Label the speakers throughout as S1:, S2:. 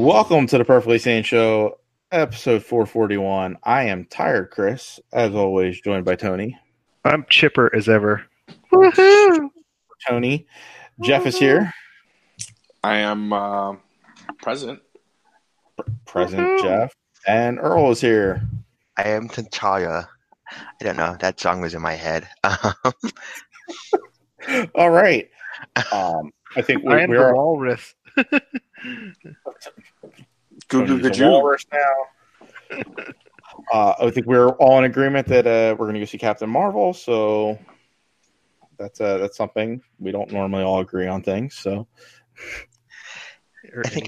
S1: Welcome to the Perfectly Sane Show, episode 441. I am tired, Chris, as always, joined by Tony.
S2: I'm chipper as ever.
S1: Woohoo! Tony. Jeff is here.
S3: I am present.
S1: Present Jeff. And Earl is here.
S4: I am T'Challa. I don't know. That song was in my head.
S1: All right. I think
S2: I am the walrus.
S1: Tony's a walrus now. I think we're all in agreement that we're going to go see Captain Marvel. So that's something we don't normally all agree on things. So
S4: I think.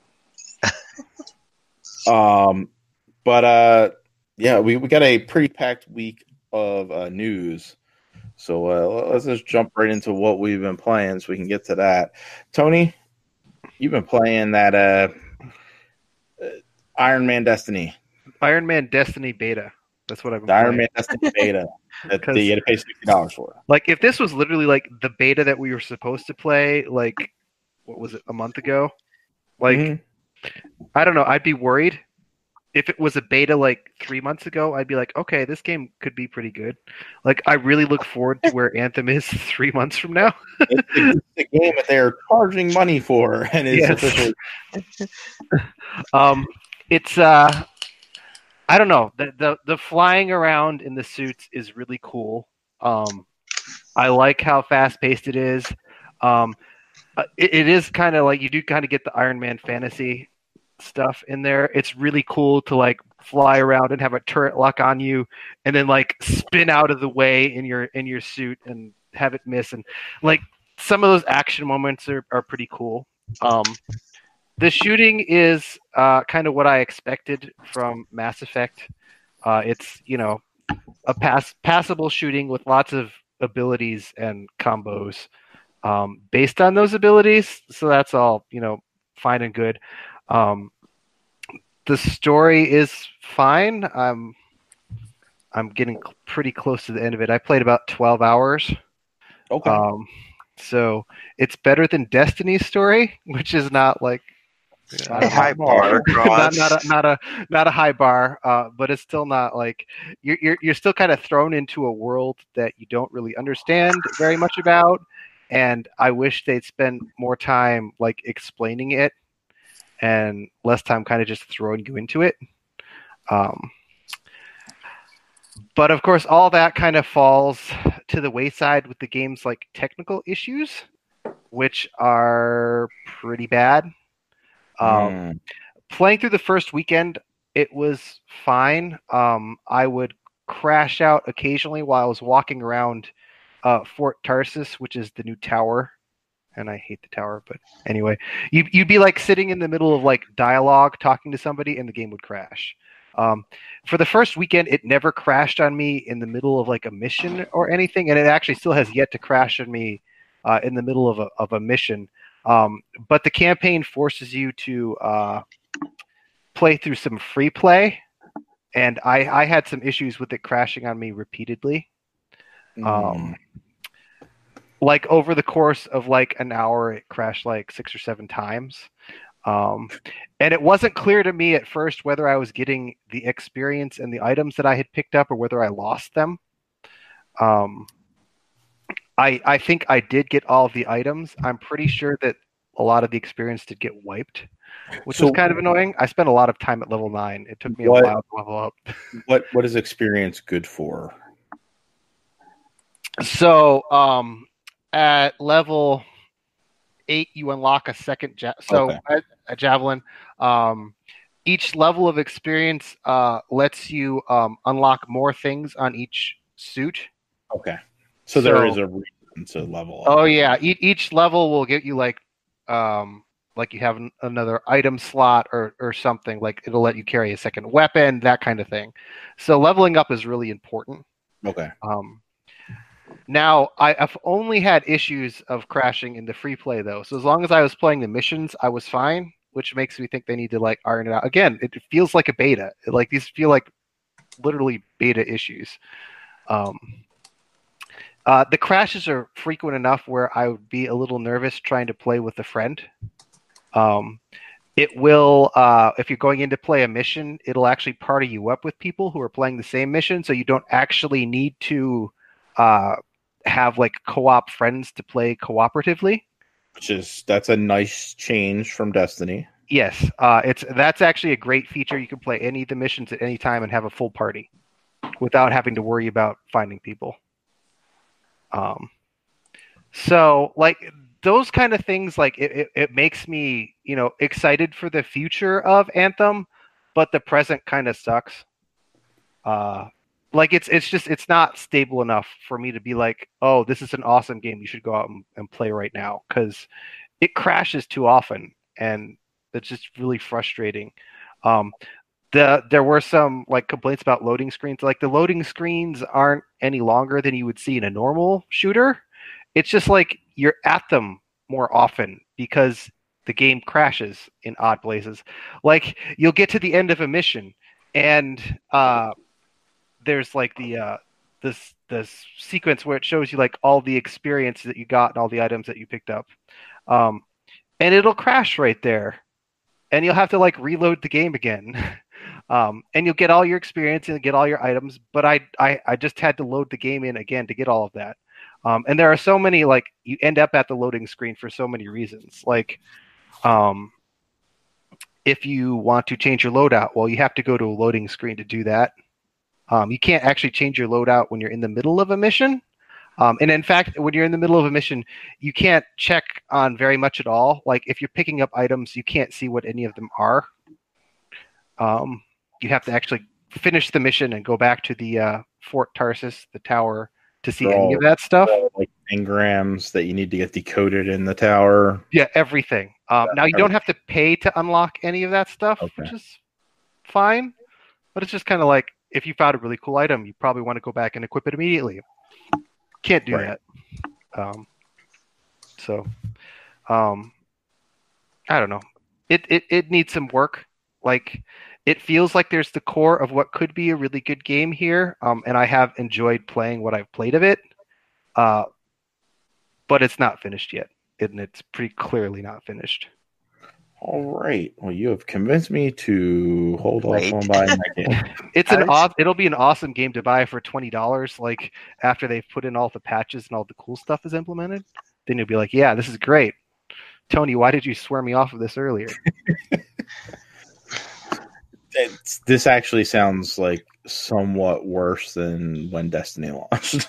S1: Yeah, we got a pretty packed week of news. So let's just jump right into what we've been playing so we can get to that. Tony, you've been playing that Iron Man Destiny.
S2: Iron Man Destiny beta. That's what I've been
S1: playing.
S2: Iron
S1: Man Destiny beta that you had to pay $60 for.
S2: Like, if this was literally like the beta that we were supposed to play, like, what was it, a month ago? Like, I don't know. I'd be worried. If it was a beta like 3 months ago, I'd be like, okay, this game could be pretty good. Like, I really look forward to where Anthem is 3 months from now.
S1: It's the game that they're charging money for, and it's officially.
S2: It's I don't know. The flying around in the suits is really cool. I like how fast paced it is. It is kind of like you do kind of get the Iron Man fantasy stuff in there. It's really cool to like fly around and have a turret lock on you and then like spin out of the way in your suit and have it miss, and like some of those action moments are pretty cool. The shooting is kind of what I expected from Mass Effect. It's, a passable shooting with lots of abilities and combos based on those abilities, so that's all fine and good. The story is fine. I'm getting pretty close to the end of it. I played about 12 hours.
S1: Okay.
S2: So it's better than Destiny's story, which is not like
S4: a high bar.
S2: not a high bar, but it's still not like you're still kind of thrown into a world that you don't really understand very much about, and I wish they'd spend more time like explaining it and less time kind of just throwing you into it. But of course, all that kind of falls to the wayside with the game's like technical issues, which are pretty bad. Playing through the first weekend, it was fine. I would crash out occasionally while I was walking around Fort Tarsis, which is the new tower. And I hate the tower, but anyway, you'd be like sitting in the middle of like dialogue, talking to somebody, and the game would crash. For the first weekend, it never crashed on me in the middle of like a mission or anything, and it actually still has yet to crash on me in the middle of a mission. But the campaign forces you to play through some free play, and I had some issues with it crashing on me repeatedly. Like over the course of like an hour, it crashed like 6 or 7 times. And it wasn't clear to me at first whether I was getting the experience and the items that I had picked up or whether I lost them. I think I did get all of the items. I'm pretty sure that a lot of the experience did get wiped, which was kind of annoying. I spent a lot of time at level 9. It took me a while to level up.
S1: What is experience good for?
S2: So, at level 8, you unlock a second a javelin. Each level of experience lets you unlock more things on each suit.
S1: Okay, so there is a reason to level up.
S2: Oh yeah, each level will get you like you have another item slot or something. Like it'll let you carry a second weapon, that kind of thing. So leveling up is really important.
S1: Okay.
S2: Now, I've only had issues of crashing in the free play, though. So as long as I was playing the missions, I was fine, which makes me think they need to, like, iron it out. Again, it feels like a beta. Like, these feel like literally beta issues. The crashes are frequent enough where I would be a little nervous trying to play with a friend. it will, if you're going in to play a mission, it'll actually party you up with people who are playing the same mission, so you don't actually need to have like co-op friends to play cooperatively.
S1: That's a nice change from Destiny.
S2: Yes, that's actually a great feature. You can play any of the missions at any time and have a full party without having to worry about finding people. So like those kind of things, like it makes me, excited for the future of Anthem, but the present kind of sucks. Like it's not stable enough for me to be like, oh, this is an awesome game. You should go out and play right now, because it crashes too often, and it's just really frustrating. There were some like complaints about loading screens. Like the loading screens aren't any longer than you would see in a normal shooter. It's just like you're at them more often because the game crashes in odd places. Like you'll get to the end of a mission and there's like this sequence where it shows you like all the experience that you got and all the items that you picked up. And it'll crash right there. And you'll have to like reload the game again. And you'll get all your experience and get all your items, but I just had to load the game in again to get all of that. And there are so many, like, you end up at the loading screen for so many reasons. Like, if you want to change your loadout, well, you have to go to a loading screen to do that. You can't actually change your loadout when you're in the middle of a mission. And in fact, when you're in the middle of a mission, you can't check on very much at all. Like, if you're picking up items, you can't see what any of them are. You have to actually finish the mission and go back to the Fort Tarsus, the tower, to see any of that stuff.
S1: Like engrams that you need to get decoded in the tower.
S2: Yeah, everything. Now you don't have to pay to unlock any of that stuff, which is fine. But it's just kind of like, if you found a really cool item, you probably want to go back and equip it immediately. Can't do that. I don't know. It needs some work. Like, it feels like there's the core of what could be a really good game here, and I have enjoyed playing what I've played of it, but it's not finished yet, and it's pretty clearly not finished.
S1: All right. Well, you have convinced me to hold off on buying that game.
S2: It'll be an awesome game to buy for $20. Like, after they've put in all the patches and all the cool stuff is implemented, then you'll be like, yeah, this is great. Tony, why did you swear me off of this earlier?
S1: This actually sounds like somewhat worse than when Destiny launched.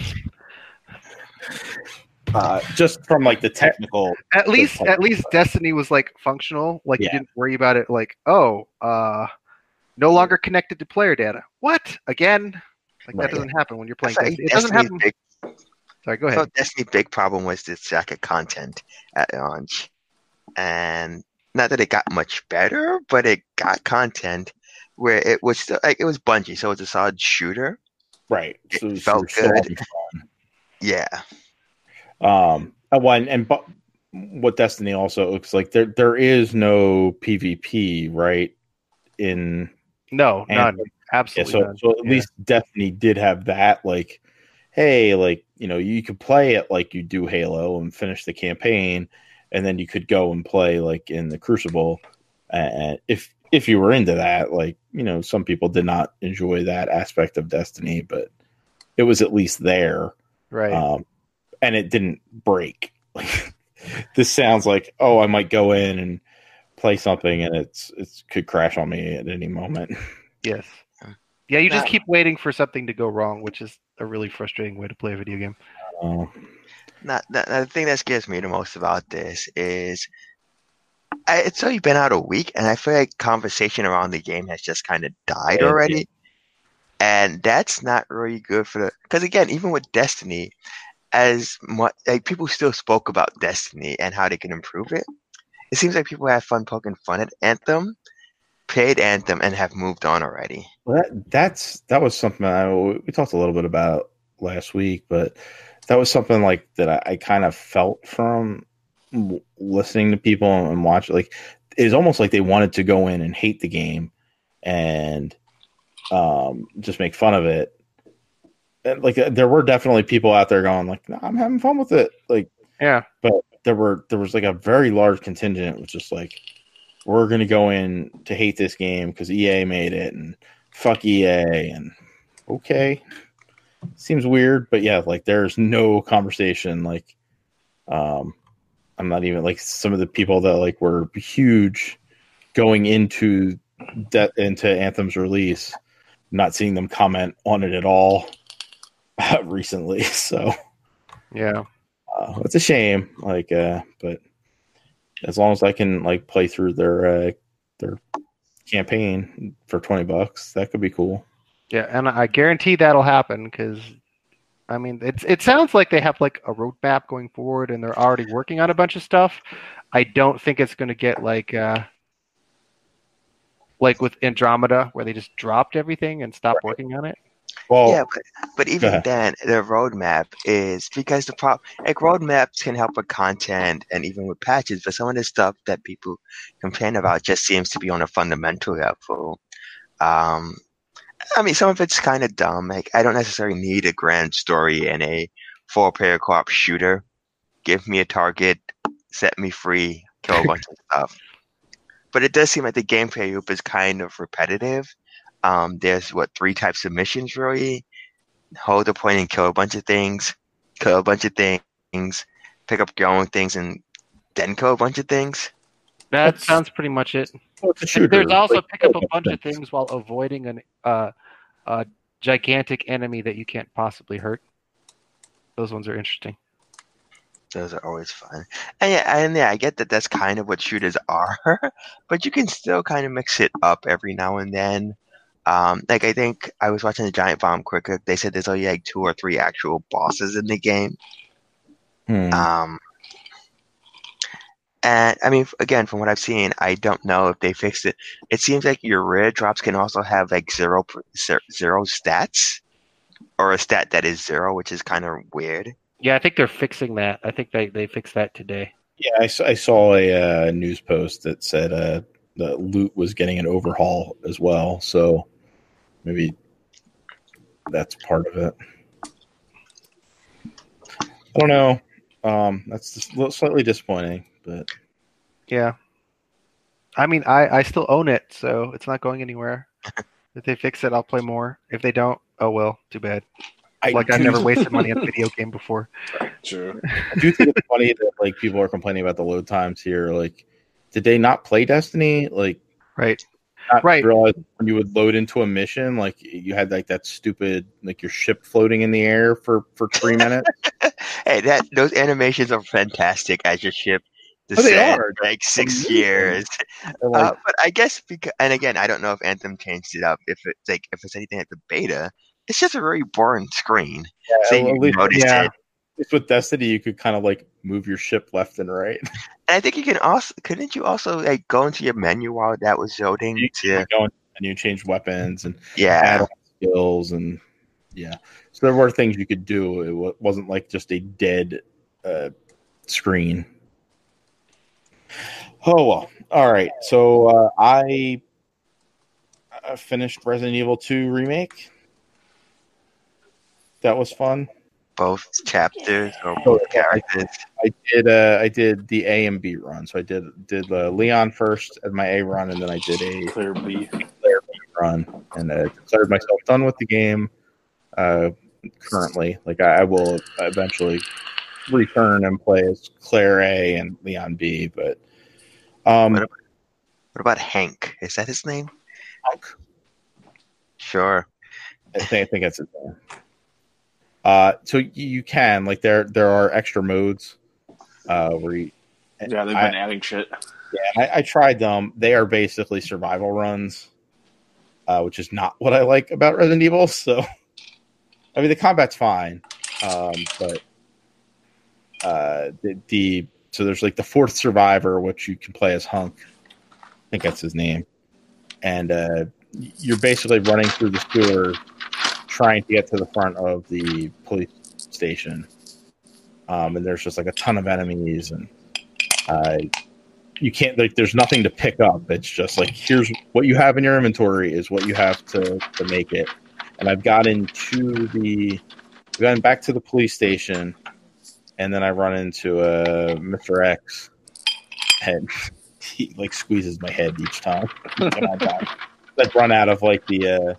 S1: Just from like the technical.
S2: At least Destiny was like functional. Like, you didn't worry about it. Like, no longer connected to player data. What again? Like, that doesn't happen when you're playing Destiny. It doesn't happen. Sorry, go ahead.
S4: So Destiny's big problem was the lack of content at launch, and not that it got much better, but it got content where it was still, like, it was Bungie, so it was a solid shooter.
S1: Right.
S4: So it felt good. Yeah.
S1: But what Destiny also looks like, there is no PvP, right?
S2: No, none. Absolutely none.
S1: So at least Destiny did have that, like, hey, like, you could play it like you do Halo and finish the campaign, and then you could go and play like in the Crucible. And if you were into that, like, some people did not enjoy that aspect of Destiny, but it was at least there.
S2: Right.
S1: And it didn't break. This sounds like, oh, I might go in and play something and it could crash on me at any moment.
S2: Yes. Yeah, you just keep waiting for something to go wrong, which is a really frustrating way to play a video game.
S4: The thing that scares me the most about this is it's only been out a week, and I feel like conversation around the game has just kind of died already. And that's not really good because again, even with Destiny, as much like people still spoke about Destiny and how they can improve it, it seems like people have fun poking fun at Anthem, played Anthem, and have moved on already.
S1: Well, that was something we talked a little bit about last week, but that was something like that I kind of felt from listening to people and watching. Like, it's almost like they wanted to go in and hate the game and just make fun of it. And, like, there were definitely people out there going like, no, I'm having fun with it. Like,
S2: yeah,
S1: but there was like a very large contingent was just like, we're going to go in to hate this game because EA made it and fuck EA. And okay, seems weird, but yeah, like there's no conversation. Like, I'm not even like some of the people that like were huge going into Anthem's release, not seeing them comment on it at all recently. So
S2: yeah,
S1: it's a shame. Like, but as long as I can like play through their campaign for $20, that could be cool.
S2: Yeah, and I guarantee that'll happen because, I mean, it sounds like they have like a roadmap going forward, and they're already working on a bunch of stuff. I don't think it's going to get like with Andromeda, where they just dropped everything and stopped working on it.
S1: Well,
S4: yeah, but even then, the roadmap is because the problem, like roadmaps can help with content and even with patches, but some of the stuff that people complain about just seems to be on a fundamental level. I mean, some of it's kind of dumb. Like, I don't necessarily need a grand story in a 4-player co-op shooter. Give me a target, set me free, kill a bunch of stuff. But it does seem like the gameplay loop is kind of repetitive. There's 3 types of missions really. Hold a point and kill a bunch of things, kill a bunch of things, pick up your own things, and then kill a bunch of things.
S2: That sounds pretty much it.
S1: Well, it's a shooter.
S2: There's also
S1: like,
S2: pick up a bunch of things while avoiding a gigantic enemy that you can't possibly hurt. Those ones are interesting.
S4: Those are always fun. And yeah, I get that that's kind of what shooters are, but you can still kind of mix it up every now and then. Like, I think I was watching the Giant Bomb Quicker. They said there's only like 2 or 3 actual bosses in the game. And I mean, again, from what I've seen, I don't know if they fixed it. It seems like your rare drops can also have like zero stats, or a stat that is 0, which is kind of weird.
S2: Yeah, I think they're fixing that. I think they fixed that today.
S1: Yeah, I saw a news post that said the loot was getting an overhaul as well. So maybe that's part of it. I don't know. That's just slightly disappointing, but
S2: yeah. I mean, I still own it, so it's not going anywhere. If they fix it, I'll play more. If they don't, oh well, too bad. I've never wasted money on a video game before.
S3: True.
S1: I do think it's funny that like people are complaining about the load times here. Like, did they not play Destiny? Like,
S2: right.
S1: Realize when you would load into a mission, like you had like that stupid like your ship floating in the air for 3 minutes.
S4: Hey, those animations are fantastic as your ship
S1: They are
S4: like 6 years. But I guess and again, I don't know if Anthem changed it up. If it's anything at the beta, it's just a very boring screen.
S1: Yeah,
S4: so you notice it.
S1: It's with Destiny, you could kind of like move your ship left and right.
S4: And I think you can couldn't you also like go into your menu while that was loading?
S1: You go and you change weapons and
S4: add
S1: on skills and so there were things you could do. It wasn't like just a dead screen. Oh well, all right. So I finished Resident Evil 2 Remake. That was fun.
S4: Both chapters or both characters.
S1: I did the A and B run. So I did Leon first as my A run, and then I did a
S3: Claire B
S1: run, and declared myself done with the game. Currently, like I will eventually return and play as Claire A and Leon B. But
S4: what about Hank? Is that his name?
S1: Hank.
S4: Sure.
S1: I think that's his name. So you can like there are extra modes where you.
S3: Yeah, they've been adding shit.
S1: Yeah, I tried them. They are basically survival runs, which is not what I like about Resident Evil. So, I mean, the combat's fine, but so there's like the 4th survivor, which you can play as Hunk. I think that's his name, and you're basically running through the sewer, trying to get to the front of the police station, and there's just like a ton of enemies, and you can't like. There's nothing to pick up. It's just like here's what you have in your inventory is what you have to make it. And I've gotten back to the police station, and then I run into Mr. X, and he like squeezes my head each time. I'd run out of like the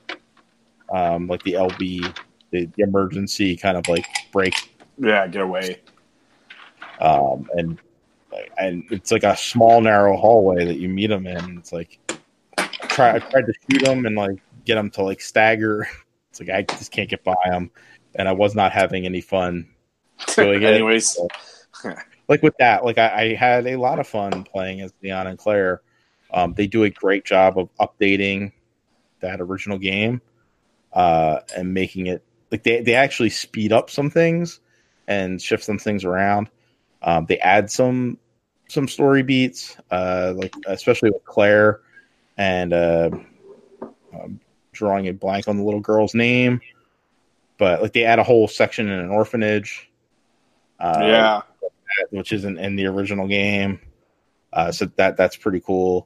S1: LB, the emergency kind of like break.
S3: Yeah, get away.
S1: And it's like a small narrow hallway that you meet him in. It's like I tried to shoot him and like get him to like stagger. It's like I just can't get by him, and I was not having any fun doing it.
S3: Anyways,
S1: so, like with that, like I had a lot of fun playing as Leon and Claire. They do a great job of updating that original game and making it like they actually speed up some things and shift some things around. They add some story beats, like especially with Claire and drawing a blank on the little girl's name, but like they add a whole section in an orphanage. Which isn't in the original game. So that's pretty cool.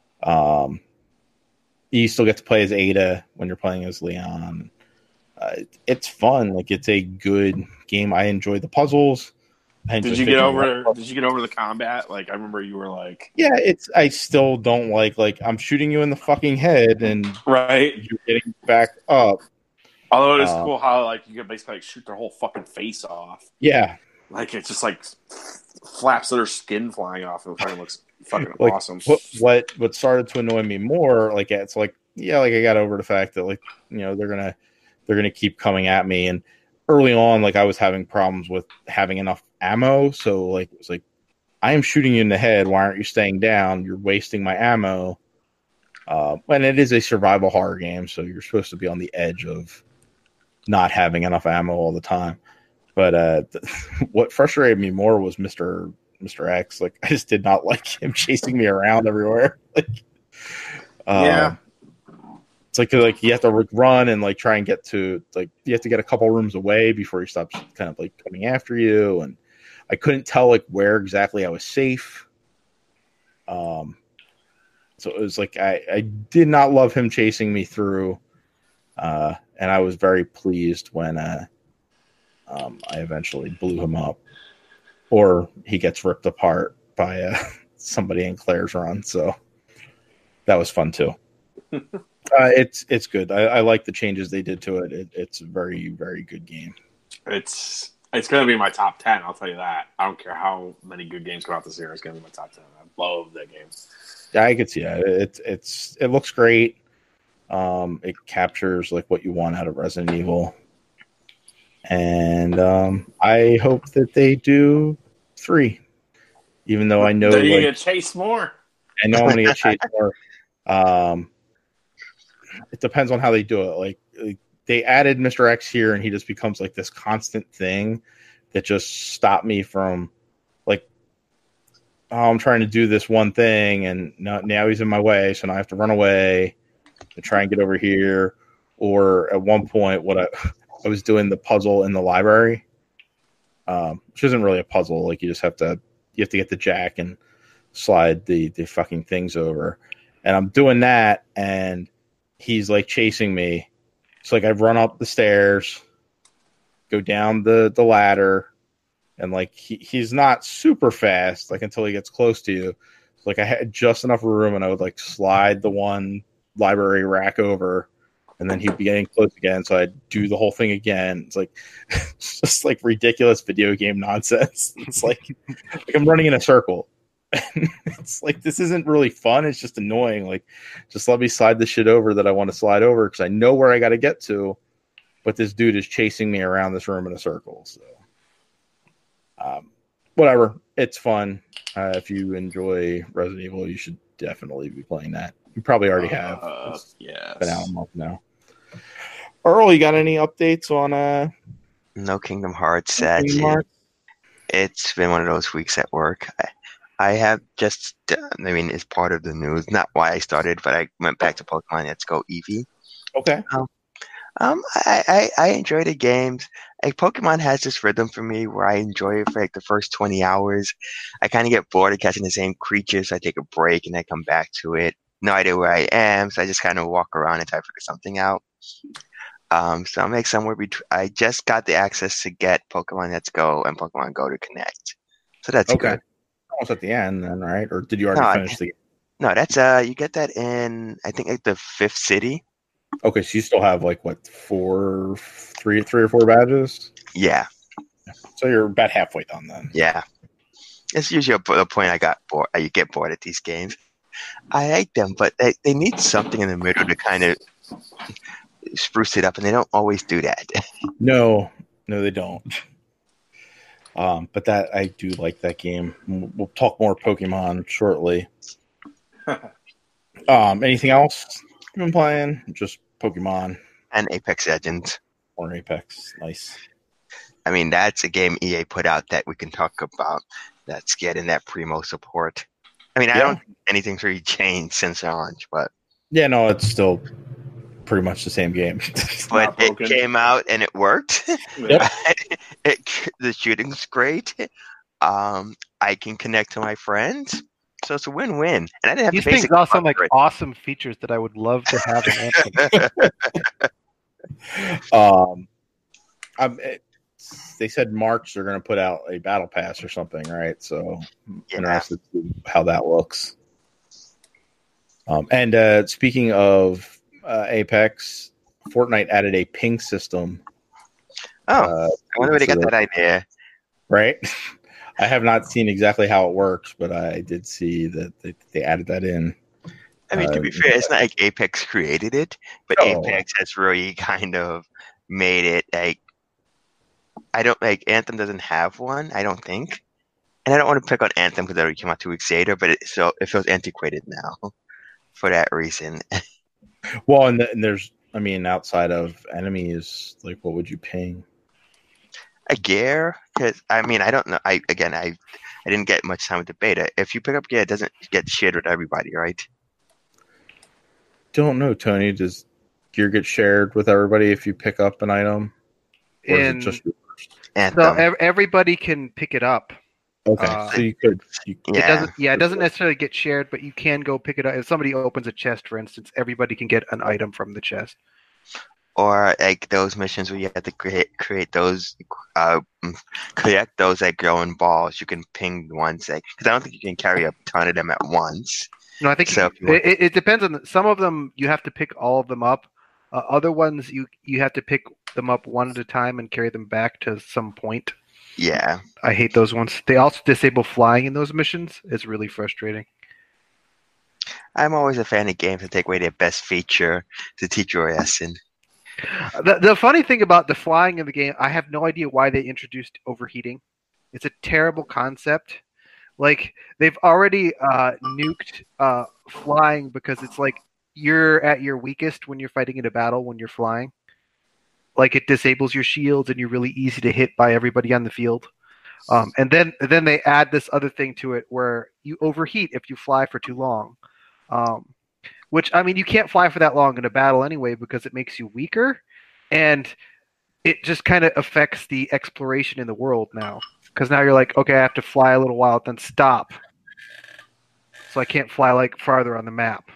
S1: You still get to play as Ada when you're playing as Leon. It's fun. Like it's a good game. I enjoy the puzzles.
S3: Did you get over the combat? Like I remember you were like,
S1: yeah, I still don't like I'm shooting you in the fucking head and
S3: right,
S1: you're getting back up.
S3: Although it is cool how like you can basically like shoot their whole fucking face off.
S1: Yeah,
S3: like it's just like flaps of their skin flying off, and it fucking looks fucking
S1: like,
S3: awesome.
S1: What started to annoy me more, like it's like like I got over the fact that like they're gonna keep coming at me, and early on like I was having problems with having enough ammo, so like it was like I am shooting you in the head. Why aren't you staying down? You're wasting my ammo. And it is a survival horror game, so you're supposed to be on the edge of not having enough ammo all the time. But what frustrated me more was Mr. X. Like I just did not like him chasing me around everywhere.
S3: Yeah.
S1: It's like you have to run and like try and get to like you have to get a couple rooms away before he stops kind of like coming after you, and I couldn't tell like where exactly I was safe. So it was like I did not love him chasing me through, and I was very pleased when I eventually blew him up, or he gets ripped apart by somebody in Claire's run. So that was fun too. It's good. I like the changes they did to it. It's a very, very good game.
S3: It's going to be my top 10. I'll tell you that. I don't care how many good games come out this year. It's going to be my top 10. I love that game.
S1: Yeah, I could see that. It looks great. It captures like what you want out of Resident Evil, and I hope that they do 3. Even though I know
S3: you're going to chase more.
S1: I know I'm going to get chased more. It depends on how they do it. Like they added Mr. X here, and he just becomes like this constant thing that just stopped me from like, oh, I'm trying to do this one thing, and now he's in my way, so now I have to run away and try and get over here. Or at one point, what I was doing the puzzle in the library, which isn't really a puzzle. Like you have to get the jack and slide the fucking things over, and I'm doing that, and he's like chasing me. So like I run up the stairs, go down the ladder, and like he's not super fast like until he gets close to you. So, like I had just enough room, and I would like slide the one library rack over, and then he'd be getting close again. So I'd do the whole thing again. It's like it's just like ridiculous video game nonsense. It's like I'm running in a circle. It's like this isn't really fun. It's just annoying. Like, just let me slide the shit over that I want to slide over because I know where I got to get to, but this dude is chasing me around this room in a circle. So, whatever. It's fun. If you enjoy Resident Evil, you should definitely be playing that. You probably already have.
S3: Yeah,
S1: been out a month now. Earl, you got any updates on
S4: No Kingdom Hearts yet. It's been one of those weeks at work. I have just, it's part of the news. Not why I started, but I went back to Pokemon Let's Go Eevee.
S1: Okay.
S4: I enjoy the games. Like Pokemon has this rhythm for me where I enjoy it for like the first 20 hours. I kind of get bored of catching the same creatures. So I take a break and I come back to it. No idea where I am, so I just kind of walk around until I figure something out. So I'm like somewhere between. I just got the access to get Pokemon Let's Go and Pokemon Go to connect. So that's good.
S1: almost at the end, then, right? Or did you already
S4: No,
S1: finish the game?
S4: No, that's you get that in I think like the 5th city.
S1: Okay, so you still have like what, three or four badges?
S4: Yeah,
S1: So you're about halfway done then.
S4: yeah. It's usually the point I got bored. You get bored at these games. I like them, but they need something in the middle to kind of spruce it up, and they don't always do that.
S1: No, they don't. But that I do like that game. We'll talk more Pokemon shortly. Anything else you've been playing? Just Pokemon
S4: And Apex Legends.
S1: or Apex. Nice.
S4: I mean, that's a game EA put out that we can talk about that's getting that primo support. I mean, I don't think anything's really changed since launch, but
S1: yeah, no, it's still pretty much the same game.
S4: but it came out and it worked.
S1: Yep.
S4: The shooting's great. I can connect to my friends, so it's a win-win. And I didn't have
S2: These
S4: to
S2: things also sound like awesome features that I would love to have in Anthem.
S1: They said March they're going to put out a battle pass or something, right? So interested to see how that looks. And speaking of Apex, Fortnite added a ping system.
S4: I wonder where they got that idea.
S1: Right? I have not seen exactly how it works, but I did see that they added that in.
S4: I mean, to be fair, it's not like Apex created it, but Apex has really kind of made it like Anthem doesn't have one, I don't think. And I don't want to pick on Anthem because it already came out 2 weeks later, but it feels antiquated now for that reason.
S1: Well, and there's, I mean, outside of enemies, like what would you ping?
S4: A gear? Because, I mean, I don't know. I didn't get much time with the beta. If you pick up gear, it doesn't get shared with everybody, right?
S1: Don't know, Tony. Does gear get shared with everybody if you pick up an item? Or is it just yours?
S2: So everybody can pick it up.
S1: Okay, so you could.
S2: It doesn't necessarily get shared, but you can go pick it up. If somebody opens a chest, for instance, everybody can get an item from the chest.
S4: Or like those missions where you have to create those, collect those like glowing balls. You can ping the ones because I don't think you can carry a ton of them at once.
S2: No, I think so. It depends on some of them. You have to pick all of them up. Other ones you have to pick them up one at a time and carry them back to some point.
S4: Yeah,
S2: I hate those ones. They also disable flying in those missions. It's really frustrating.
S4: I'm always a fan of games that take away their best feature to teach you a lesson.
S2: The funny thing about the flying in the game, I have no idea why they introduced overheating. It's a terrible concept. Like, they've already nuked flying because it's like you're at your weakest when you're fighting in a battle when you're flying. Like, it disables your shields and you're really easy to hit by everybody on the field. And then they add this other thing to it where you overheat if you fly for too long. Which, I mean, you can't fly for that long in a battle anyway because it makes you weaker. And it just kind of affects the exploration in the world now. Because now you're like, okay, I have to fly a little while, then stop. So I can't fly like farther on the map.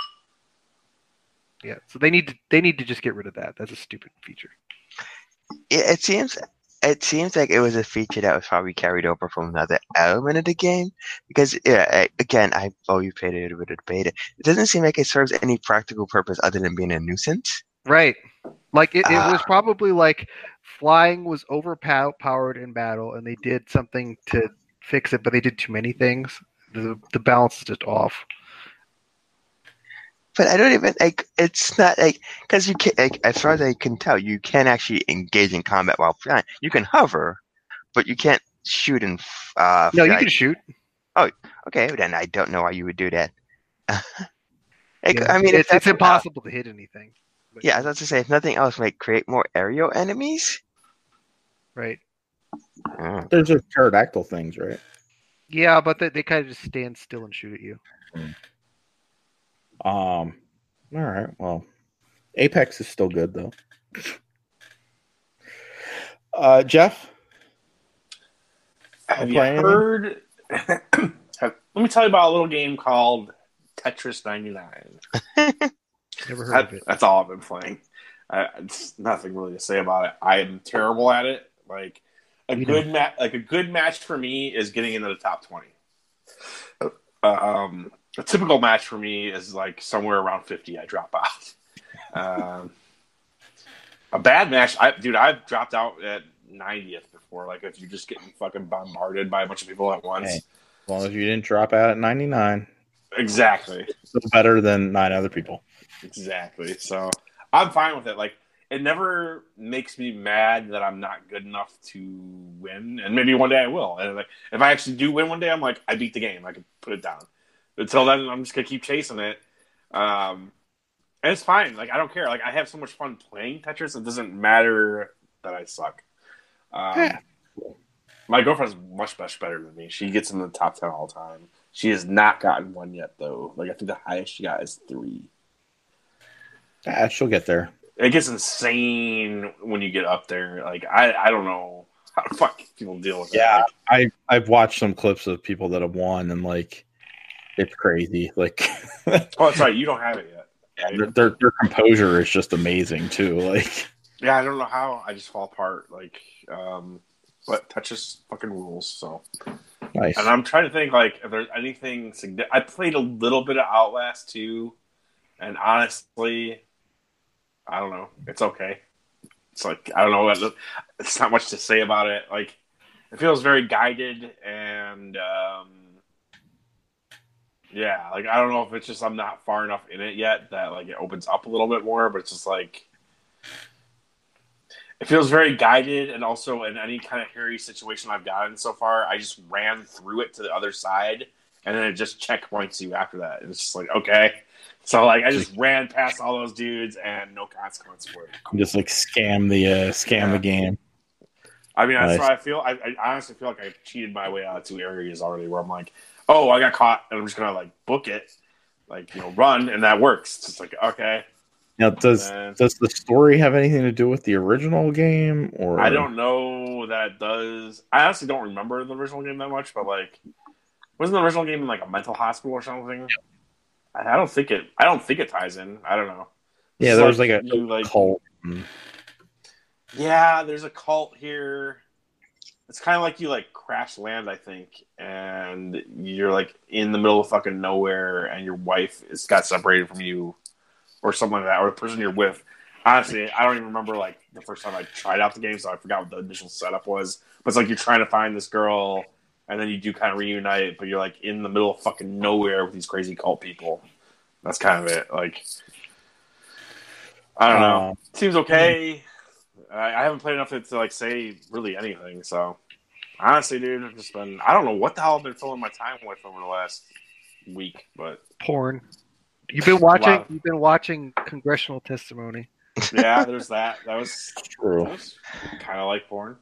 S2: Yeah, so they need to just get rid of that. That's a stupid feature.
S4: It seems like it was a feature that was probably carried over from another element of the game. Because again, I've always played a little bit of beta. It doesn't seem like it serves any practical purpose other than being a nuisance.
S2: Right. Like it was probably like flying was overpowered in battle, and they did something to fix it, but they did too many things. The balance is just off.
S4: But I don't even it's not because you can't as far as I can tell, you can't actually engage in combat while flying. You can hover, but you can't shoot and
S2: no,
S4: fly.
S2: you can shoot.
S4: Oh, okay. Then I don't know why you would do that.
S2: Yeah,
S4: I mean,
S2: it's impossible to hit anything.
S4: But, yeah, I was about to say, if nothing else, might create more aerial enemies.
S2: Right.
S1: There's those pterodactyl things, right?
S2: Yeah, but they kind of just stand still and shoot at you.
S1: All right. Well, Apex is still good though. Jeff,
S3: have you heard? Let me tell you about a little game called Tetris 99.
S2: Never heard of it.
S3: That's all I've been playing. It's nothing really to say about it. I am terrible at it. Like a good match for me is getting into the top 20. A typical match for me is like somewhere around 50. I drop out. A bad match, I've dropped out at 90th before. Like if you're just getting fucking bombarded by a bunch of people at once.
S1: Hey, as long as you didn't drop out at 99.
S3: Exactly.
S1: Still better than 9 other people.
S3: Exactly. So I'm fine with it. Like it never makes me mad that I'm not good enough to win, and maybe one day I will. And like if I actually do win one day, I'm like I beat the game. I can put it down. Until then, I'm just gonna keep chasing it. And it's fine. Like I don't care. Like I have so much fun playing Tetris. It doesn't matter that I suck. My girlfriend's much better than me. She gets in the top 10 all the time. She has not gotten one yet, though. Like I think the highest she got is 3.
S1: Yeah, she'll get there.
S3: It gets insane when you get up there. Like I don't know how the fuck people deal with it.
S1: Yeah,
S3: like,
S1: I've watched some clips of people that have won, and like it's crazy. Like,
S3: oh, that's right. You don't have it yet.
S1: Yeah, their composure is just amazing too. Like,
S3: yeah, I don't know how I just fall apart. Like, but Tetris fucking rules. So
S1: nice.
S3: And I'm trying to think like if there's anything. I played a little bit of Outlast 2, and honestly, I don't know. It's okay. It's like I don't know. It's not much to say about it. Like, it feels very guided and. Yeah, like I don't know if it's just I'm not far enough in it yet that like it opens up a little bit more, but it's just like it feels very guided, and also in any kind of hairy situation I've gotten so far, I just ran through it to the other side, and then it just checkpoints you after that. And it's just like okay, so like I just ran past all those dudes and no consequence for it.
S1: Just like scam the game.
S3: I mean, that's why I feel. I honestly feel like I've cheated my way out of 2 areas already, where I'm like. Oh, I got caught, and I'm just gonna like book it, like run, and that works. It's just like okay.
S1: Now, does the story have anything to do with the original game, or
S3: I don't know that it does. I honestly don't remember the original game that much, but like, wasn't the original game in like a mental hospital or something? I don't think it ties in. I don't know.
S1: Yeah, there was like a cult.
S3: Yeah, there's a cult here. It's kind of like you like crash land, I think, and you're like in the middle of fucking nowhere, and your wife got separated from you, or something like that, or the person you're with. Honestly, I don't even remember like the first time I tried out the game, so I forgot what the initial setup was. But it's like you're trying to find this girl, and then you do kind of reunite, but you're like in the middle of fucking nowhere with these crazy cult people. That's kind of it. Like, I don't know. Seems okay. I haven't played enough to like say really anything. So honestly, dude, I've just been I don't know what the hell I've been filling my time with over the last week, but
S2: porn. You've been watching congressional testimony.
S3: Yeah, there's that. That was true. Kind of like porn.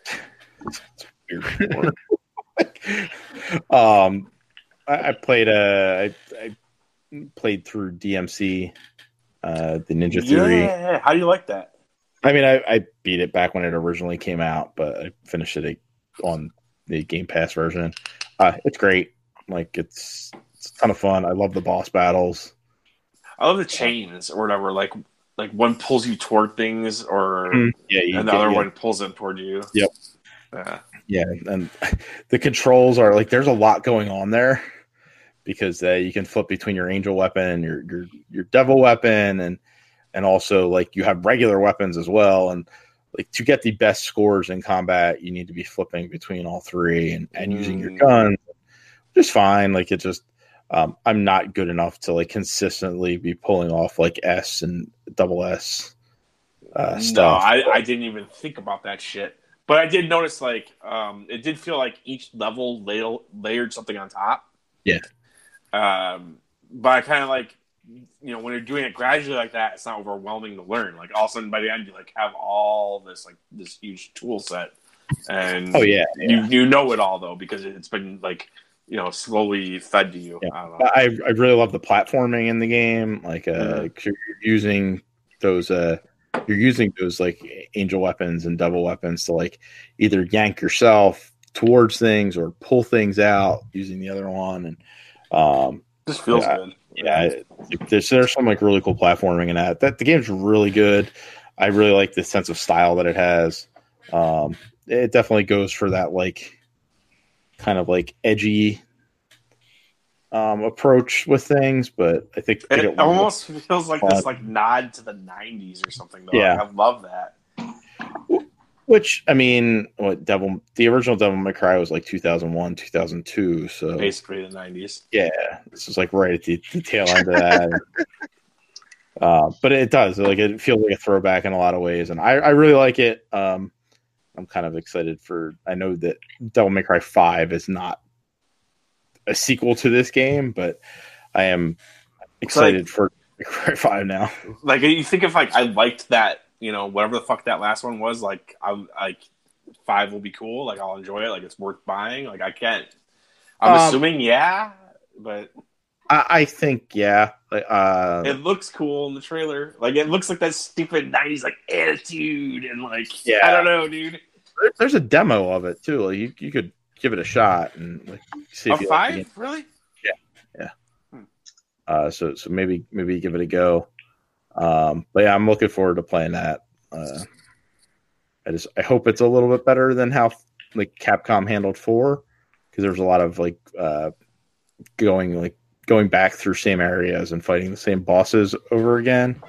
S1: I played I played through DMC, the Ninja Theory.
S3: Yeah, how do you like that?
S1: I mean, I beat it back when it originally came out, but I finished it on the Game Pass version. It's great. Like it's a ton of fun. I love the boss battles.
S3: I love the chains or whatever. Like one pulls you toward things, or and the other one pulls them toward you.
S1: Yep. Yeah, and the controls are like there's a lot going on there because you can flip between your angel weapon and your devil weapon, and also like you have regular weapons as well. And like to get the best scores in combat, you need to be flipping between all three and using your gun. Just fine. Like it just I'm not good enough to like consistently be pulling off like S and double S stuff.
S3: No, I didn't even think about that shit. But I did notice like it did feel like each level layered something on top.
S1: Yeah.
S3: But I kind of like when you're doing it gradually like that, it's not overwhelming to learn. Like all of a sudden by the end, you like have all this like this huge tool set, and you know it all though because it's been like slowly fed to you.
S1: Yeah. I really love the platforming in the game. Like you're using those like angel weapons and devil weapons to like either yank yourself towards things or pull things out using the other one, and
S3: this feels good.
S1: Yeah, there's some like really cool platforming in that the game's really good. I really like the sense of style that it has. It definitely goes for that like kind of like edgy approach with things, but I think
S3: it almost feels like this like nod to the 90s or something. Though.
S1: Yeah,
S3: like, I love that.
S1: Which I mean, the original Devil May Cry was like 2001, 2002, so
S3: basically the 90s.
S1: Yeah, this is like right at the tail end of that. But it does it feels like a throwback in a lot of ways, and I really like it. I'm kind of excited for. I know that Devil May Cry 5 is not a sequel to this game, but I am excited for Devil May Cry 5 now.
S3: Like you think if like I liked that. Whatever the fuck that last one was, like, I'm like 5 will be cool. Like, I'll enjoy it. Like, it's worth buying. Like, I can't. I'm assuming, yeah, but
S1: I think, yeah.
S3: It looks cool in the trailer. Like, it looks like that stupid 90s like attitude and like, yeah. I don't know, dude.
S1: There's a demo of it too. Like, you could give it a shot and like see if you
S3: 5,
S1: like
S3: really?
S1: Yeah. So maybe give it a go. But yeah, I'm looking forward to playing that. I hope it's a little bit better than how like Capcom handled 4, because there's a lot of like going back through same areas and fighting the same bosses over again.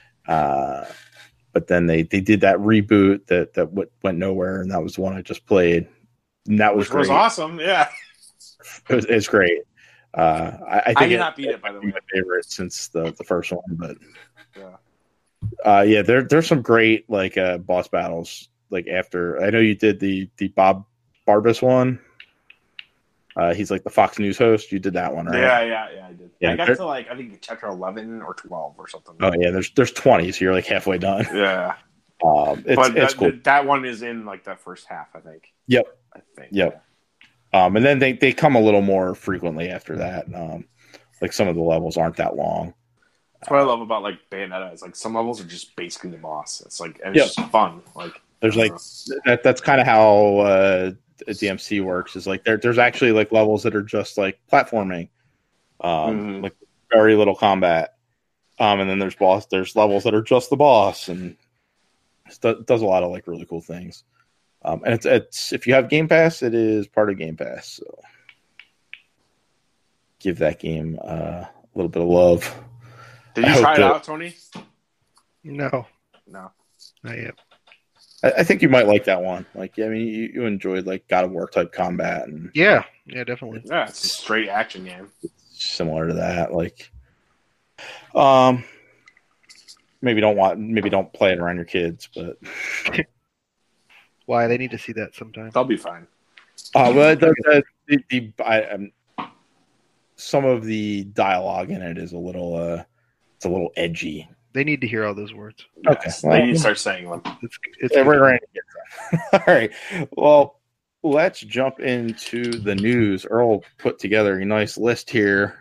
S1: But then they did that reboot that went nowhere, and that was the one I just played. And that was great.
S3: It was awesome, yeah.
S1: It's great. I think
S3: I did not beat it, by the way.
S1: My favorite since the first one, but yeah. There's some great like boss battles. Like after, I know you did the Bob Barbas one. He's like the Fox News host. You did that one, right?
S3: Yeah, I did. Yeah, I got to like I think chapter 11 or 12 or something.
S1: Oh yeah, there's 20, so you're like halfway done.
S3: Yeah.
S1: It's cool.
S3: That one is in like that first half, I think.
S1: Yep.
S3: I think.
S1: Yep. And then they come a little more frequently after that. Like some of the levels aren't that long.
S3: That's what I love about like Bayonetta. Is like some levels are just basically the boss. It's like and it's just fun. Like
S1: there's like that's kind of how DMC works. Is like there's actually like levels that are just like platforming, like very little combat. And then there's levels that are just the boss, and it does a lot of like really cool things. And it's if you have Game Pass, it is part of Game Pass. So give that game a little bit of love.
S3: Did you try it out, Tony?
S2: No,
S3: not
S2: yet.
S1: I think you might like that one. Like, I mean, you enjoyed like God of War type combat, and
S2: yeah, definitely.
S3: Yeah, it's a straight action game.
S1: Similar to that, like, maybe don't play it around your kids, but
S2: why? They need to see that sometime.
S3: They'll be fine.
S1: Well, some of the dialogue in it is a little edgy.
S2: They need to hear all those words.
S1: Okay,
S3: yes, they need to start saying them.
S1: We're ready to get them. All right. Well, let's jump into the news. Earl put together a nice list here.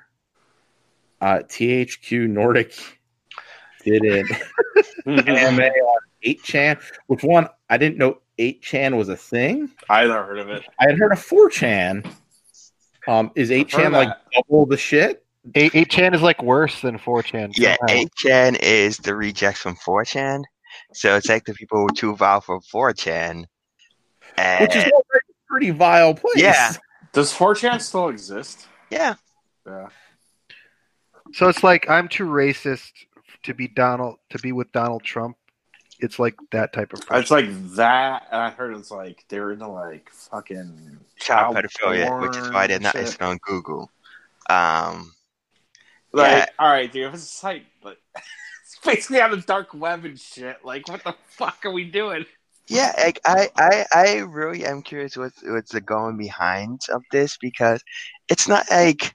S1: THQ Nordic did it. AMA on 8chan, which one I didn't know 8chan was a thing.
S3: I never heard of it.
S1: I had heard of 4chan. Is 8chan like double the shit?
S2: 8chan is like worse than 4chan.
S4: Yeah, 8chan is the rejects from 4chan. So it's like the people who are too vile for 4chan.
S1: Which is a pretty vile place.
S4: Yeah.
S3: Does 4chan still exist?
S4: Yeah.
S2: So it's like I'm too racist to be with Donald Trump. It's like that type of person.
S3: It's like that. And I heard it's like they're into like fucking
S4: child pedophilia, which is why they're not listed on Google.
S3: Like, all right, dude, if it's a site, but it's basically on the dark web and shit. Like, what the fuck are we doing?
S4: Yeah, like, I really am curious what's the going behind of this, because it's not like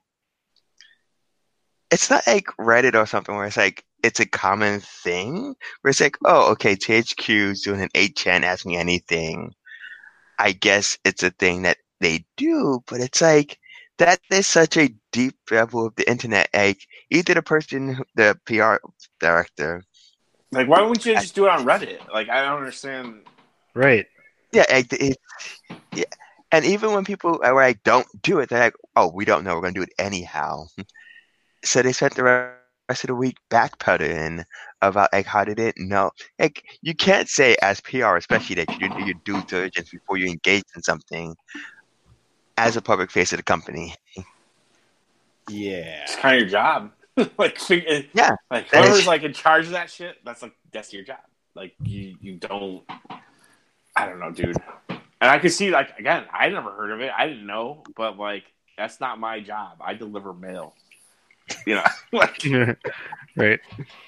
S4: Reddit or something where it's like it's a common thing where it's like, oh, okay, THQ's doing an 8chan, ask me anything. I guess it's a thing that they do, but it's like that is such a deep level of the internet. Like either the PR director,
S3: like why wouldn't you just do it on Reddit? Like I don't understand.
S2: Right?
S4: Yeah, yeah. And even when people are like, "Don't do it," they're like, "Oh, we don't know. We're gonna do it anyhow." So they spent the rest of the week backpedaling about like how they didn't know. Like you can't say as PR, especially that you do your due diligence before you engage in something as a public face of the company.
S1: Yeah,
S3: it's kind of your job. Like
S4: that
S3: whoever's
S4: is,
S3: like in charge of that shit, that's your job. Like you don't. I don't know, dude. And I could see like again, I never heard of it. I didn't know, but like that's not my job. I deliver mail. You know, like
S2: Right.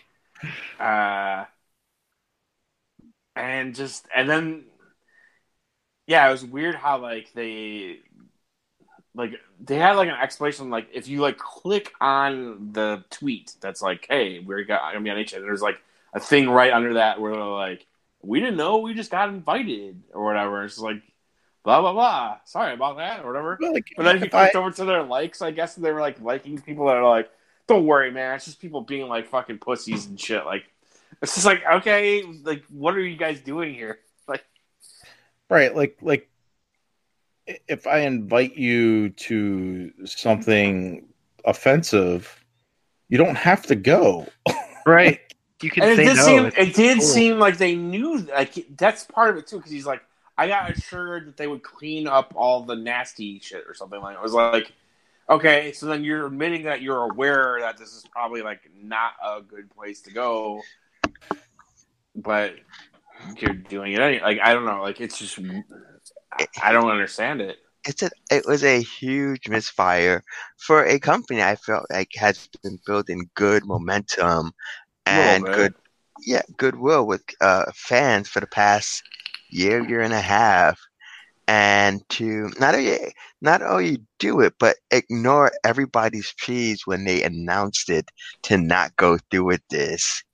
S3: and then yeah, it was weird how like they had like an explanation like if you like click on the tweet that's like, hey, we're gonna be on HN, and there's like a thing right under that where they're like, we didn't know, we just got invited or whatever. It's like blah blah blah. Sorry about that or whatever.
S1: well, like,
S3: But then if you clicked over to their likes, I guess they were like liking people that are like, don't worry, man, it's just people being like fucking pussies and shit. Like it's just like, okay, like what are you guys doing here? Like
S1: right, like if I invite you to something offensive, you don't have to go.
S2: Right. You can
S3: and
S2: say no.
S3: It did seem like they knew, like that's part of it too, because he's like, I got assured that they would clean up all the nasty shit or something like. It was like, okay, so then you're admitting that you're aware that this is probably like not a good place to go, but you're doing it anyway. Like I don't know, like it's just I don't understand it.
S4: it was a huge misfire for a company I felt like has been building good momentum and goodwill with fans for the past year and a half, and to not only do it but ignore everybody's pleas when they announced it to not go through with this,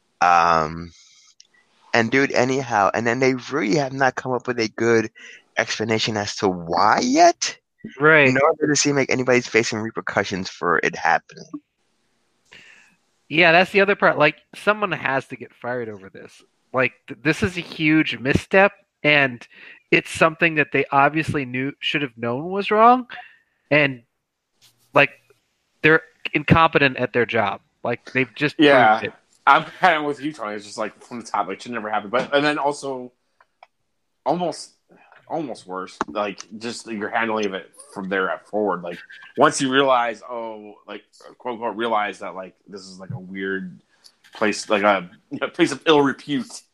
S4: and do it anyhow, and then they really have not come up with a good explanation as to why yet,
S2: Right.
S4: nor does it seem like anybody's facing repercussions for it happening.
S2: Yeah, that's the other part. Like, someone has to get fired over this. Like, this is a huge misstep, and it's something that they obviously should have known was wrong, and like they're incompetent at their job. Like they've just proved it.
S3: I'm kind of with you, Tony. It's just like from the top, it should never happen. But and then also, almost worse. Like just your handling of it from there forward. Like once you realize, like quote unquote, realize that like this is like a weird place, like a place of ill repute.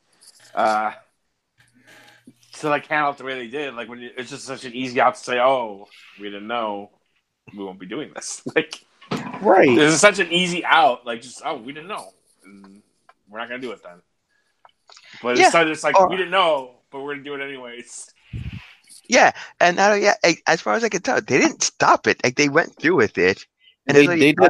S3: So like handle it the way they did. Like when it's just such an easy out to say, "Oh, we didn't know, we won't be doing this." Like,
S1: right?
S3: This is such an easy out. Like just, we didn't know. We're not gonna do it then. But instead, it's like we didn't know, but we're gonna do it anyways.
S4: Yeah, and as far as I can tell, they didn't stop it. Like they went through with it, and
S1: they did.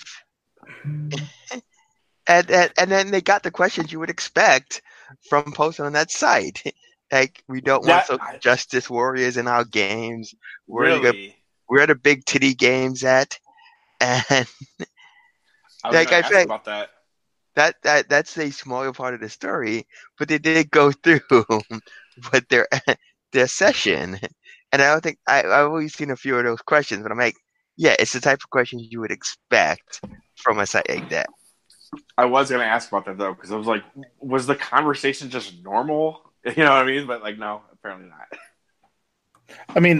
S4: And then they got the questions you would expect from posting on that site. Like we don't want justice warriors in our games. Where are the big titty games at? And
S3: I feel about that.
S4: That's a smaller part of the story, but they did go through with their session, and I don't think I've always seen a few of those questions, but I'm like, yeah, it's the type of questions you would expect from a site like that.
S3: I was going to ask about that though, because I was like, was the conversation just normal? You know what I mean? But like, no, apparently not.
S1: I mean,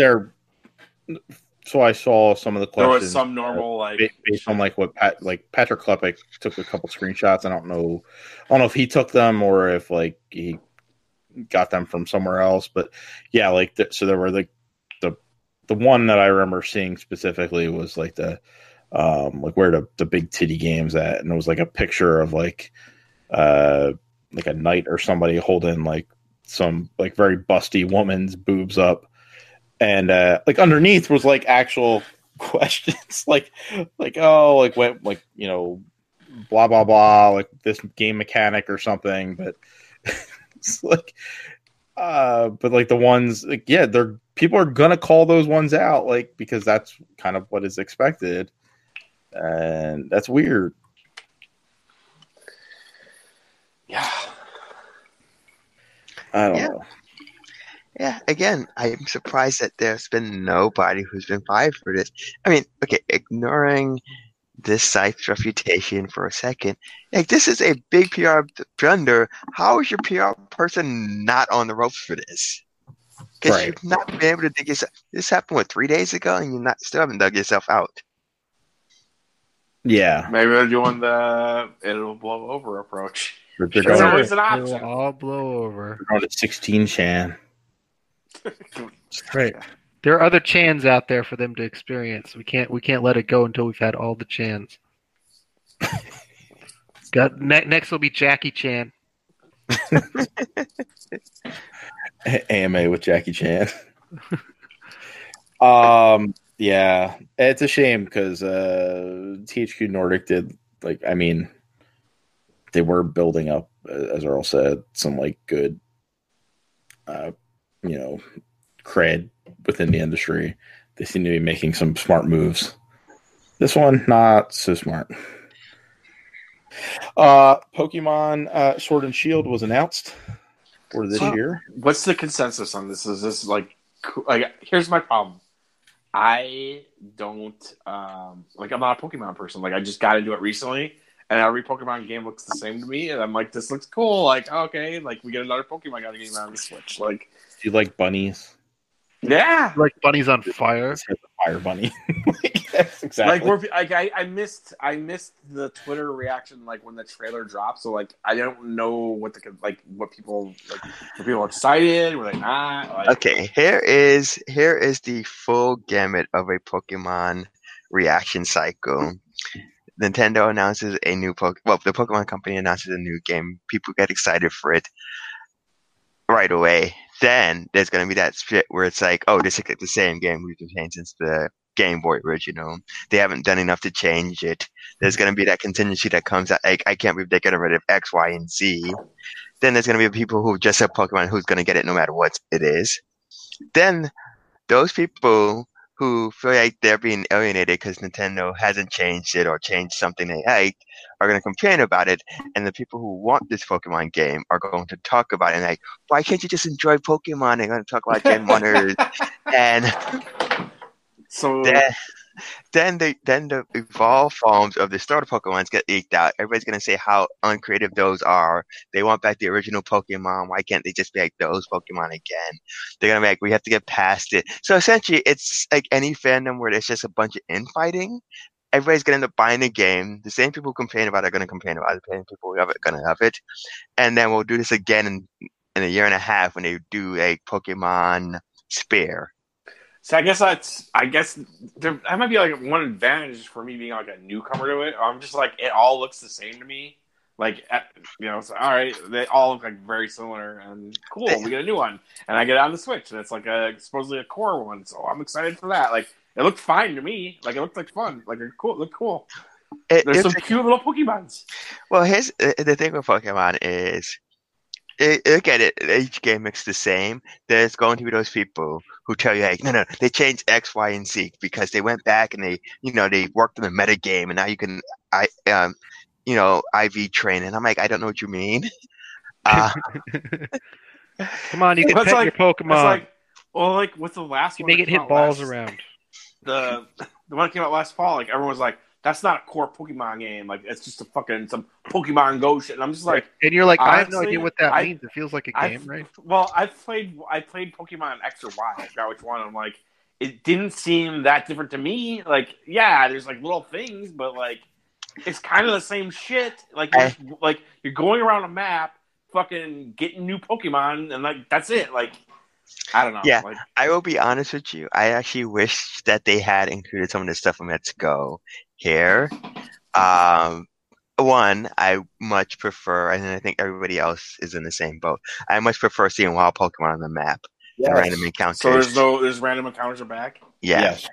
S1: so I saw some of the questions.
S3: There was some normal
S1: based on like what Patrick Klepek took a couple screenshots. I don't know if he took them or if like he got them from somewhere else. But yeah, like so there were the one that I remember seeing specifically was like the like where the big titty games at, and it was like a picture of like a knight or somebody holding like some like very busty woman's boobs up. And like underneath was like actual questions, like what, like blah blah blah, like this game mechanic or something. But it's like, but like the ones, like people are gonna call those ones out, like because that's kind of what is expected, and that's weird.
S3: Yeah,
S1: I don't know.
S4: Yeah, again, I'm surprised that there's been nobody who's been fired for this. I mean, okay, ignoring this site's reputation for a second, like this is a big PR blunder. How is your PR person not on the ropes for this? Because you've not been able to dig yourself. This happened 3 days ago, and still haven't dug yourself out.
S1: Yeah,
S3: maybe they're doing the it'll blow over approach.
S1: they're
S3: There's
S1: going,
S3: always an
S2: It'll
S3: option.
S2: all blow over.
S1: they're going to 16 Chan.
S2: Right. There are other Chans out there for them to experience. We can't let it go until we've had all the Chans. Next will be Jackie Chan.
S1: AMA with Jackie Chan. Yeah, it's a shame because THQ Nordic did they were building up, as Earl said, some good, cred within the industry. They seem to be making some smart moves. This one, not so smart. Pokemon Sword and Shield was announced for this year.
S3: What's the consensus on this? Is this here's my problem. I don't I'm not a Pokemon person. I just got into it recently, and every Pokemon game looks the same to me, and I'm like, this looks cool. Okay, we get another Pokemon game on the Switch.
S1: Do you like bunnies?
S3: Yeah,
S2: like bunnies on fire.
S1: Fire bunny. Yes, exactly.
S3: I missed the Twitter reaction when the trailer dropped. So I don't know what what people were people excited? Were they not?
S4: Okay, here is the full gamut of a Pokemon reaction cycle. Nintendo announces a new the Pokemon Company announces a new game. People get excited for it right away. Then there's going to be that shit where it's oh, this is the same game we've been playing since the Game Boy original. They haven't done enough to change it. There's going to be that contingency that comes out. I can't believe they're getting rid of X, Y, and Z. Then there's going to be people who just have Pokemon who's going to get it no matter what it is. Then those people who feel like they're being alienated because Nintendo hasn't changed it or changed something they like are going to complain about it, and the people who want this Pokemon game are going to talk about it and why can't you just enjoy Pokemon? They're going to talk about Gen 1ers. And so then the evolved forms of the starter Pokemons get leaked out. Everybody's going to say how uncreative those are. They want back the original Pokemon. Why can't they just be those Pokemon again? They're going to be we have to get past it. So essentially, it's like any fandom where there's just a bunch of infighting. Everybody's going to end up buying the game. The same people who complain about it are going to complain about it. The same people who love it are going to love it. And then we'll do this again in a year and a half when they do a Pokemon Spear.
S3: So I guess that might be one advantage for me being a newcomer to it. I'm just it all looks the same to me. So, all right, they all look very similar and cool. We get a new one, and I get it on the Switch, and it's supposedly a core one. So I'm excited for that. It looked fine to me. It looked fun. It looked cool. There's some cute little Pokemons.
S4: Well, here's the thing with Pokemon is. Look at it. Each game looks the same. There's going to be those people who tell you, no, they changed X, Y, and Z because they went back and they worked on the meta game, and now you can, IV train. And I'm I don't know what you mean.
S2: Come on, you can pet your Pokemon.
S3: With the last
S2: you
S3: one,
S2: make it hit balls around.
S3: The one that came out last fall, everyone was that's not a core Pokemon game. It's just some Pokemon Go shit. And I'm just
S2: and you're honestly, I have no idea what that means. It feels like a game, right?
S3: Well, I played Pokemon X or Y. I forgot which one. I'm it didn't seem that different to me. Yeah, there's little things, but it's kind of the same shit. You're going around a map, fucking getting new Pokemon, and that's it. I don't know.
S4: Yeah, I will be honest with you. I actually wish that they had included some of the stuff from Let's Go here. One, I much prefer, and I think everybody else is in the same boat. I much prefer seeing wild Pokemon on the map and random encounters.
S3: So there's random encounters are back?
S4: Yes.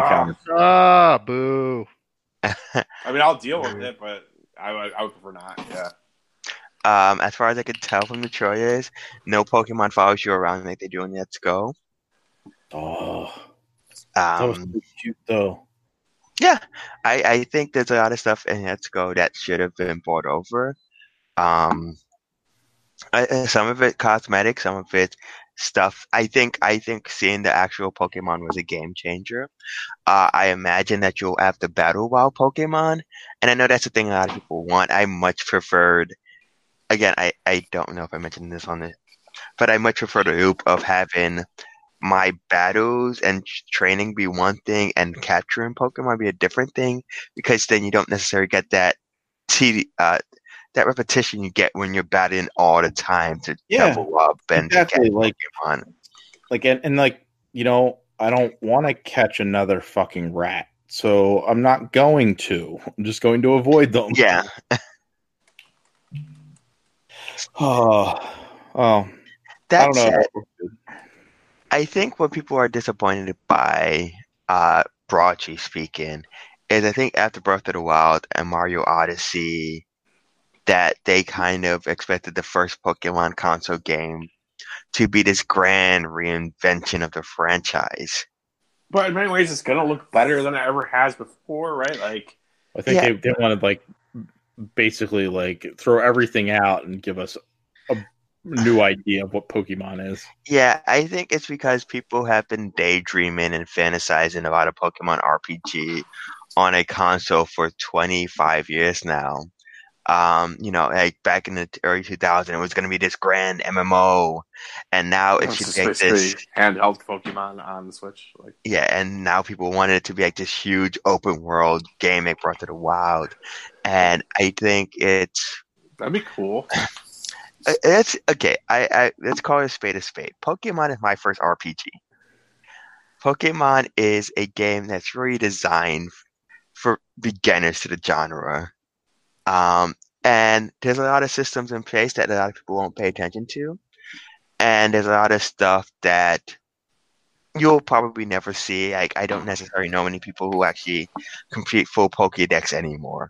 S2: Boo.
S3: I mean, I'll deal with it, but I would prefer not. Yeah.
S4: As far as I could tell from the trailers, no Pokemon follows you around like they do in Let's Go.
S1: Oh, that was so cute though.
S4: Yeah, I think there's a lot of stuff in Let's Go that should have been brought over. Some of it cosmetic, some of it stuff. I think seeing the actual Pokemon was a game changer. I imagine that you'll have the battle wild Pokemon, and I know that's the thing a lot of people want. I much preferred. Again, I don't know if I mentioned this on it, but I much prefer the loop of having my battles and training be one thing and capturing Pokemon be a different thing, because then you don't necessarily get that that repetition you get when you're battling all the time to level up and
S1: exactly.
S4: to get Pokemon.
S1: And I don't want to catch another fucking rat, so I'm not going to. I'm just going to avoid them.
S4: Yeah.
S1: Oh.
S4: That said, I think what people are disappointed by, broadly speaking, is I think after Breath of the Wild and Mario Odyssey, that they kind of expected the first Pokemon console game to be this grand reinvention of the franchise.
S3: But in many ways, it's going to look better than it ever has before, right? Like,
S1: I think they wanted, like, basically, like, throw everything out and give us a new idea of what Pokemon is.
S4: Yeah, I think it's because people have been daydreaming and fantasizing about a Pokemon RPG on a console for 25 years now. Like back in the early 2000s, it was going to be this grand MMO, and now it should be like this
S3: handheld Pokemon on the Switch.
S4: And now people wanted it to be like this huge open world game like Breath of the Wild, and I think
S3: that'd be cool.
S4: It's okay. Let's call it a spade a spade. Pokemon is my first RPG. Pokemon is a game that's really designed for beginners to the genre. And there's a lot of systems in place that a lot of people won't pay attention to. And there's a lot of stuff that you'll probably never see. Like, I don't necessarily know many people who actually complete full Pokédex anymore.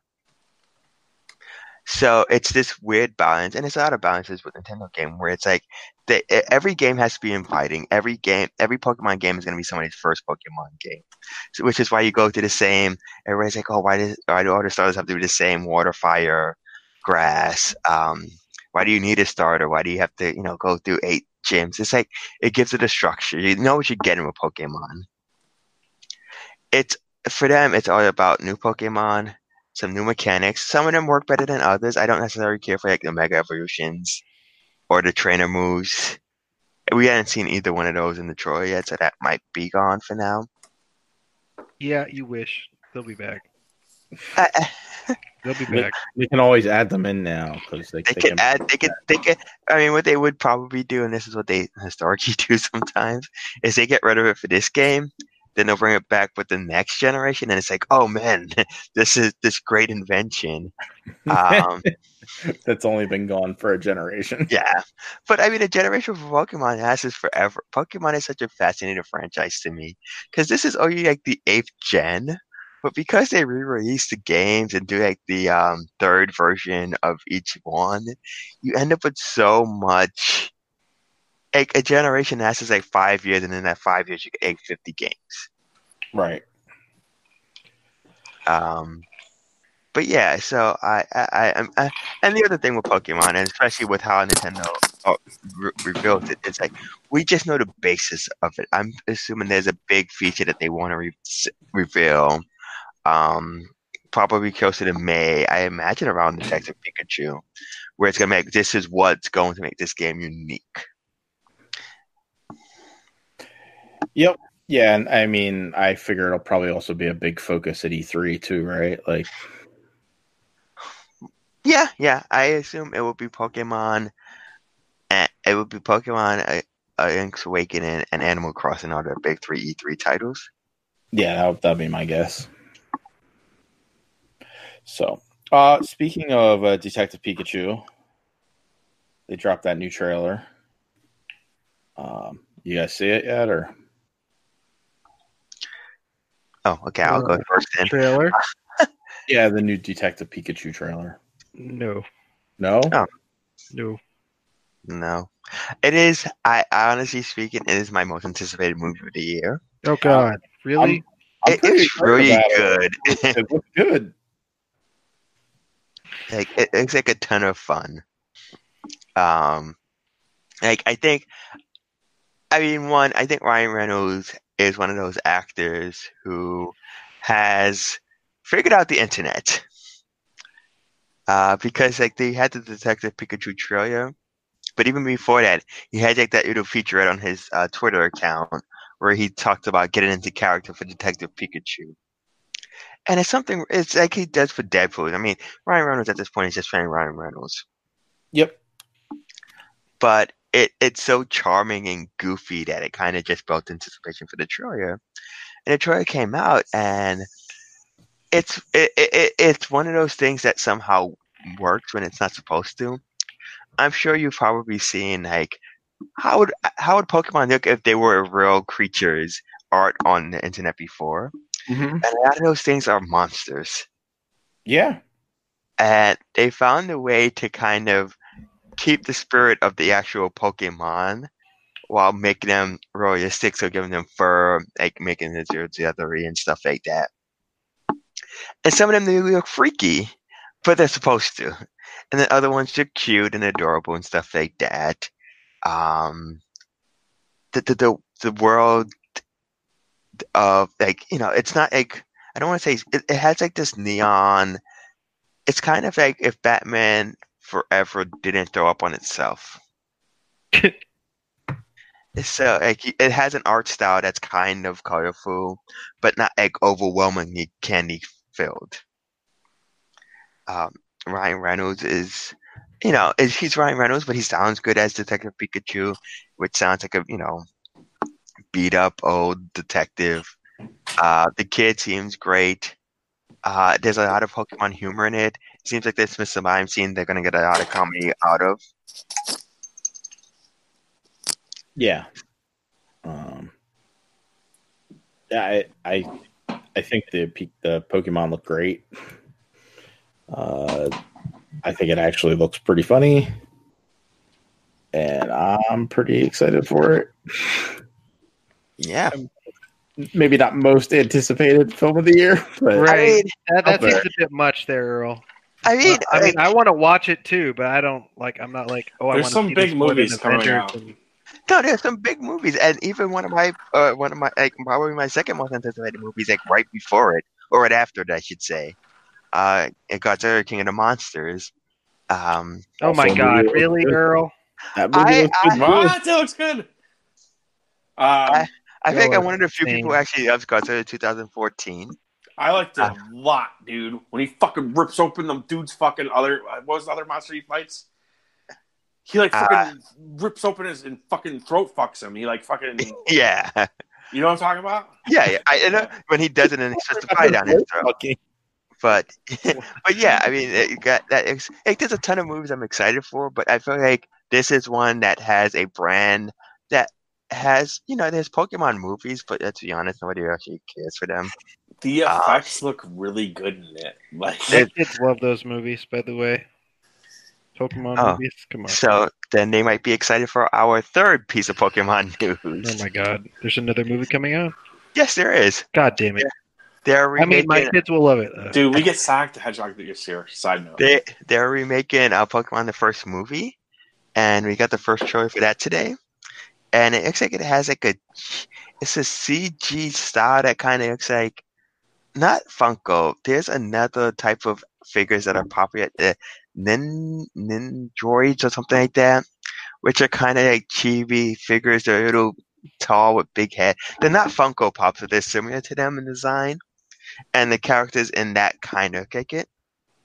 S4: So it's this weird balance, and it's a lot of balances with Nintendo game where it's like every game has to be inviting. Every Pokemon game is going to be somebody's first Pokemon game, so, which is why you go to the same. Everybody's like, "Oh, why do all the starters have to be the same? Water, fire, grass. Why do you need a starter? Why do you have to, go through 8 gyms?" It's like it gives it a structure. You know what you're getting with Pokemon. It's for them. It's all about new Pokemon. Some new mechanics. Some of them work better than others. I don't necessarily care for like the Mega Evolutions or the trainer moves. We haven't seen either one of those in the trailer yet, so that might be gone for now.
S2: Yeah, you wish. They'll be back. They'll be back.
S1: We can always add them in now because they can add.
S4: They can. I mean, what they would probably do, and this is what they historically do sometimes, is they get rid of it for this game. Then they'll bring it back with the next generation, and it's like, oh man, this is this great invention.
S1: That's only been gone for a generation.
S4: Yeah, but I mean, a generation for Pokemon lasts forever. Pokemon is such a fascinating franchise to me because this is only like the 8th gen, but because they re-release the games and do like the 3rd version of each one, you end up with so much. Like a generation lasts like 5 years, and in that 5 years, you get like 50 games.
S1: Right.
S4: But yeah, so I and the other thing with Pokemon, and especially with how Nintendo revealed it, it's like we just know the basis of it. I'm assuming there's a big feature that they want to reveal, probably closer to May. I imagine around Detective Pikachu, where it's gonna this is what's going to make this game unique.
S1: Yep. Yeah, and I mean, I figure it'll probably also be a big focus at E3 too, right? Like,
S4: yeah. I assume it will be Pokemon. It will be Pokemon, Link's Awakening, and Animal Crossing are the big 3 E3 titles.
S1: Yeah, that'd be my guess. So, speaking of Detective Pikachu, they dropped that new trailer. You guys see it yet, or?
S4: Oh, okay. I'll go first then.
S2: Trailer?
S1: Yeah, the new Detective Pikachu trailer.
S2: No.
S1: No?
S4: Oh.
S2: No.
S4: It is, I honestly speaking, it is my most anticipated movie of the year.
S2: Oh, God. Really?
S4: It's really good.
S1: It looks good.
S4: Like, it's like a ton of fun. Like, I think Ryan Reynolds is one of those actors who has figured out the internet. Because like they had the Detective Pikachu trailer, But even before that, he had like that little featurette on his Twitter account where he talked about getting into character for Detective Pikachu. And it's like he does for Deadpool. I mean, Ryan Reynolds at this point is just playing Ryan Reynolds.
S1: Yep.
S4: But it's so charming and goofy that it kind of just built anticipation for the trailer. And the trailer came out, and it's one of those things that somehow works when it's not supposed to. I'm sure you've probably seen like how would Pokemon look if they were real creatures art on the internet before.
S1: Mm-hmm.
S4: And a lot of those things are monsters.
S1: Yeah.
S4: And they found a way to kind of keep the spirit of the actual Pokemon while making them realistic, so giving them fur, like making the leathery and stuff like that. And some of them, they look freaky, but they're supposed to. And the other ones are cute and adorable and stuff like that. The world of like, you know, it's not like, I don't want to say it has like this neon. It's kind of like if Batman Forever didn't throw up on itself. So like it has an art style that's kind of colorful, but not like overwhelmingly candy filled. Ryan Reynolds is, you know, he's Ryan Reynolds, but he sounds good as Detective Pikachu, which sounds like a, you know, beat up old detective. The kid seems great. There's a lot of Pokemon humor in it. It seems like this Mr. Mime scene they're gonna get a lot of comedy out of.
S1: Yeah. Yeah, I think the Pokemon look great. I think it actually looks pretty funny, and I'm pretty excited for it.
S4: Yeah.
S1: Maybe not most anticipated film of the year, but
S2: right. That seems a bit much there, Earl.
S4: I mean,
S2: I want to watch it too, but I don't like. I'm not like, oh,
S3: there's
S2: I want
S3: some
S2: to see
S3: big
S2: this more
S3: movies
S2: than
S3: coming
S2: Avengers
S3: out.
S4: No, there's some big movies, and even one of my like probably my second most anticipated movies, like right before it or right after it, I should say. Godzilla King of the Monsters.
S2: Oh my God, really, Earl?
S1: That movie looks good.
S3: What? That looks good.
S4: I think I'm
S2: are
S4: one of the few
S2: insane.
S4: people who actually loves Godzilla 2014.
S3: I liked it a lot, dude. When he fucking rips open them dude's fucking other, what was the other monster he fights? He like fucking rips open his and fucking throat fucks him. He like fucking
S4: Yeah.
S3: You know what I'm talking about?
S4: Yeah. I know when he does it and he's supposed to bite down his throat. But yeah, I mean, there's a ton of movies I'm excited for, but I feel like this is one that has a brand that has, you know, there's Pokemon movies, but let's be honest, nobody actually cares for them.
S3: The effects look really good in it. Like
S2: kids love those movies, by the way. Pokemon movies, come on.
S4: So then they might be excited for our third piece of Pokemon news.
S2: Oh my God, there's another movie coming out?
S4: Yes, there is.
S2: God damn it.
S4: I mean,
S2: my kids will love it, though.
S3: Dude, we get Sonic the Hedgehog this year. Side note.
S4: They're remaking Pokemon the first movie, and we got the first trailer for that today. And it looks like it has like it's a CG style that kind of looks like, not Funko. There's another type of figures that are popular, Nindroids or something like that, which are kind of like chibi figures. They're a little tall with big head. They're not Funko Pops, but they're similar to them in design. And the characters in that kind of like it.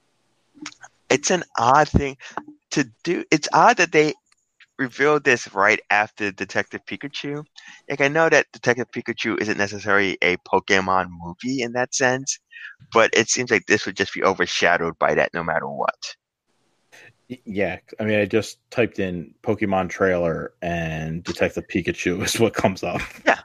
S4: It's an odd thing to do. It's odd that they revealed this right after Detective Pikachu. Like, I know that Detective Pikachu isn't necessarily a Pokemon movie in that sense, but it seems like this would just be overshadowed by that no matter what.
S1: Yeah, I mean, I just typed in Pokemon trailer and Detective Pikachu is what comes up.
S4: Yeah.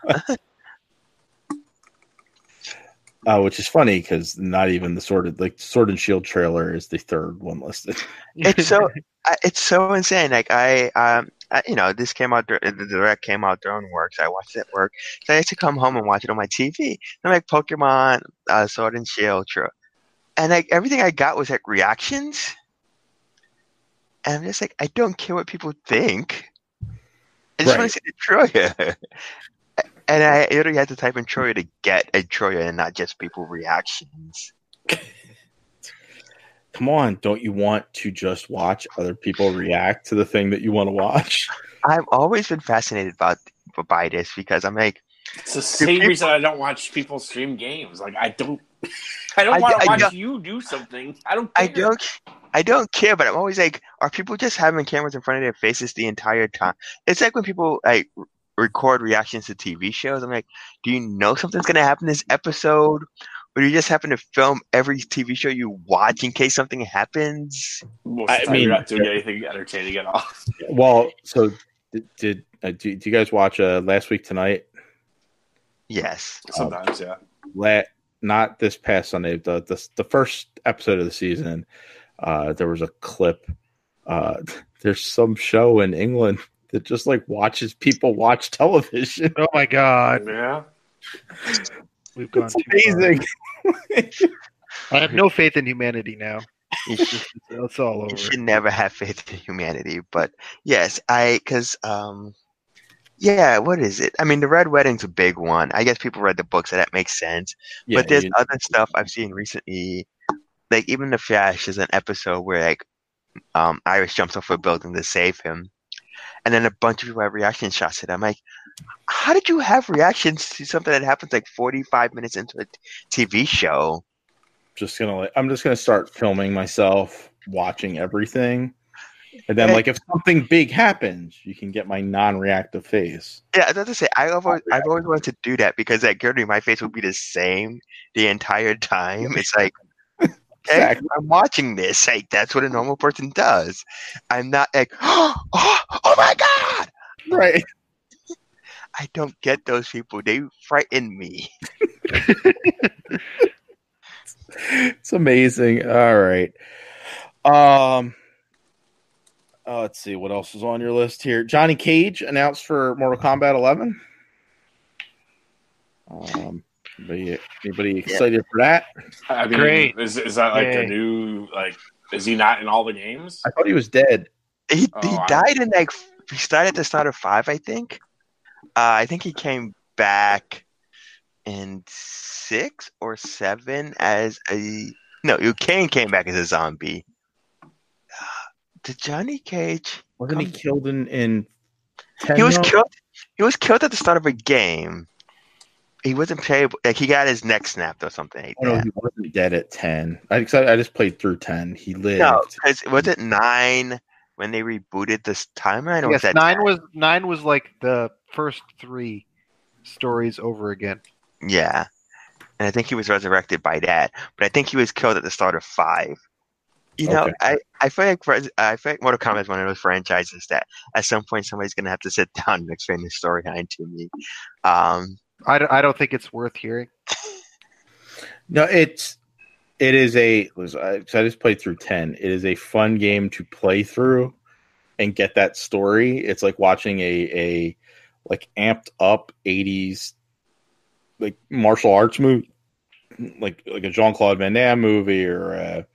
S1: Which is funny because not even the Sword and Shield trailer is the third one listed.
S4: It's so insane. Like you know, this came out. The direct came out during work, so I watched it at work. So I used to come home and watch it on my TV. I'm like Pokemon, Sword and Shield, and like everything I got was like reactions. And I'm just like, I don't care what people think. I just want to see the trailer. And I literally had to type in trailer to get a trailer and not just people reactions.
S1: come on, don't you want to just watch other people react to the thing that you want to watch?
S4: I've always been fascinated by this because I'm like,
S3: it's the same reason I don't watch people stream games. Like I don't want to watch you do something. I don't care.
S4: I don't care, but I'm always like, are people just having cameras in front of their faces the entire time? It's like when people like record reactions to TV shows. I'm like, do you know something's gonna happen this episode? Or do you just happen to film every TV show you watch in case something happens?
S3: Most of the time, you're not doing anything entertaining at all.
S1: Well, so do you guys watch Last Week Tonight?
S4: Yes.
S3: Sometimes, yeah.
S1: Not this past Sunday. The first episode of the season, there was a clip. There's some show in England that just like watches people watch television.
S2: Oh my god!
S3: Yeah,
S2: we've gone too
S1: amazing.
S2: I have no faith in humanity now. It's all over.
S4: You should never have faith in humanity. But yes, what is it? I mean, the Red Wedding's a big one. I guess people read the book, so that makes sense. Yeah, but there's other stuff I've seen recently. Like, even The Flash is an episode where, like, Iris jumps off a building to save him. And then a bunch of people have reaction shots to it. I'm like, how did you have reactions to something that happens, like, 45 minutes into a TV show?
S1: I'm just gonna start filming myself watching everything. And then, like, if something big happens, you can get my non-reactive face.
S4: Yeah, I was about to say, I've always wanted to do that because, like, currently my face would be the same the entire time. It's like, okay, exactly. I'm watching this. Like, that's what a normal person does. I'm not like, oh my God!
S1: Right.
S4: I don't get those people. They frighten me.
S1: It's amazing. All right. Let's see what else is on your list here. Johnny Cage announced for Mortal Kombat 11. Anybody excited for that?
S3: I mean, great. Is that like a new, like, is he not in all the games?
S1: I thought he was dead.
S4: He died in, like, he started at the start of 5, I think. I think he came back in 6 or 7 as a... No, Kane came back as a zombie. Did Johnny Cage...
S1: Wasn't he killed in 10?
S4: He was killed at the start of a game. He wasn't playable. Like, he got his neck snapped or something like that.
S1: No, he wasn't dead at 10. I just played through 10. He lived.
S4: No, because was it 9 when they rebooted this timeline? Or
S2: yes,
S4: was that
S2: 9 was like the first 3 stories over again.
S4: Yeah. And I think he was resurrected by that. But I think he was killed at the start of 5. You know, okay. I feel like Mortal Kombat is one of those franchises that at some point somebody's going to have to sit down and explain the storyline to me.
S2: I don't think it's worth hearing.
S1: No, it is I just played through 10. It is a fun game to play through and get that story. It's like watching a like amped up 80s like martial arts movie, like a Jean-Claude Van Damme movie or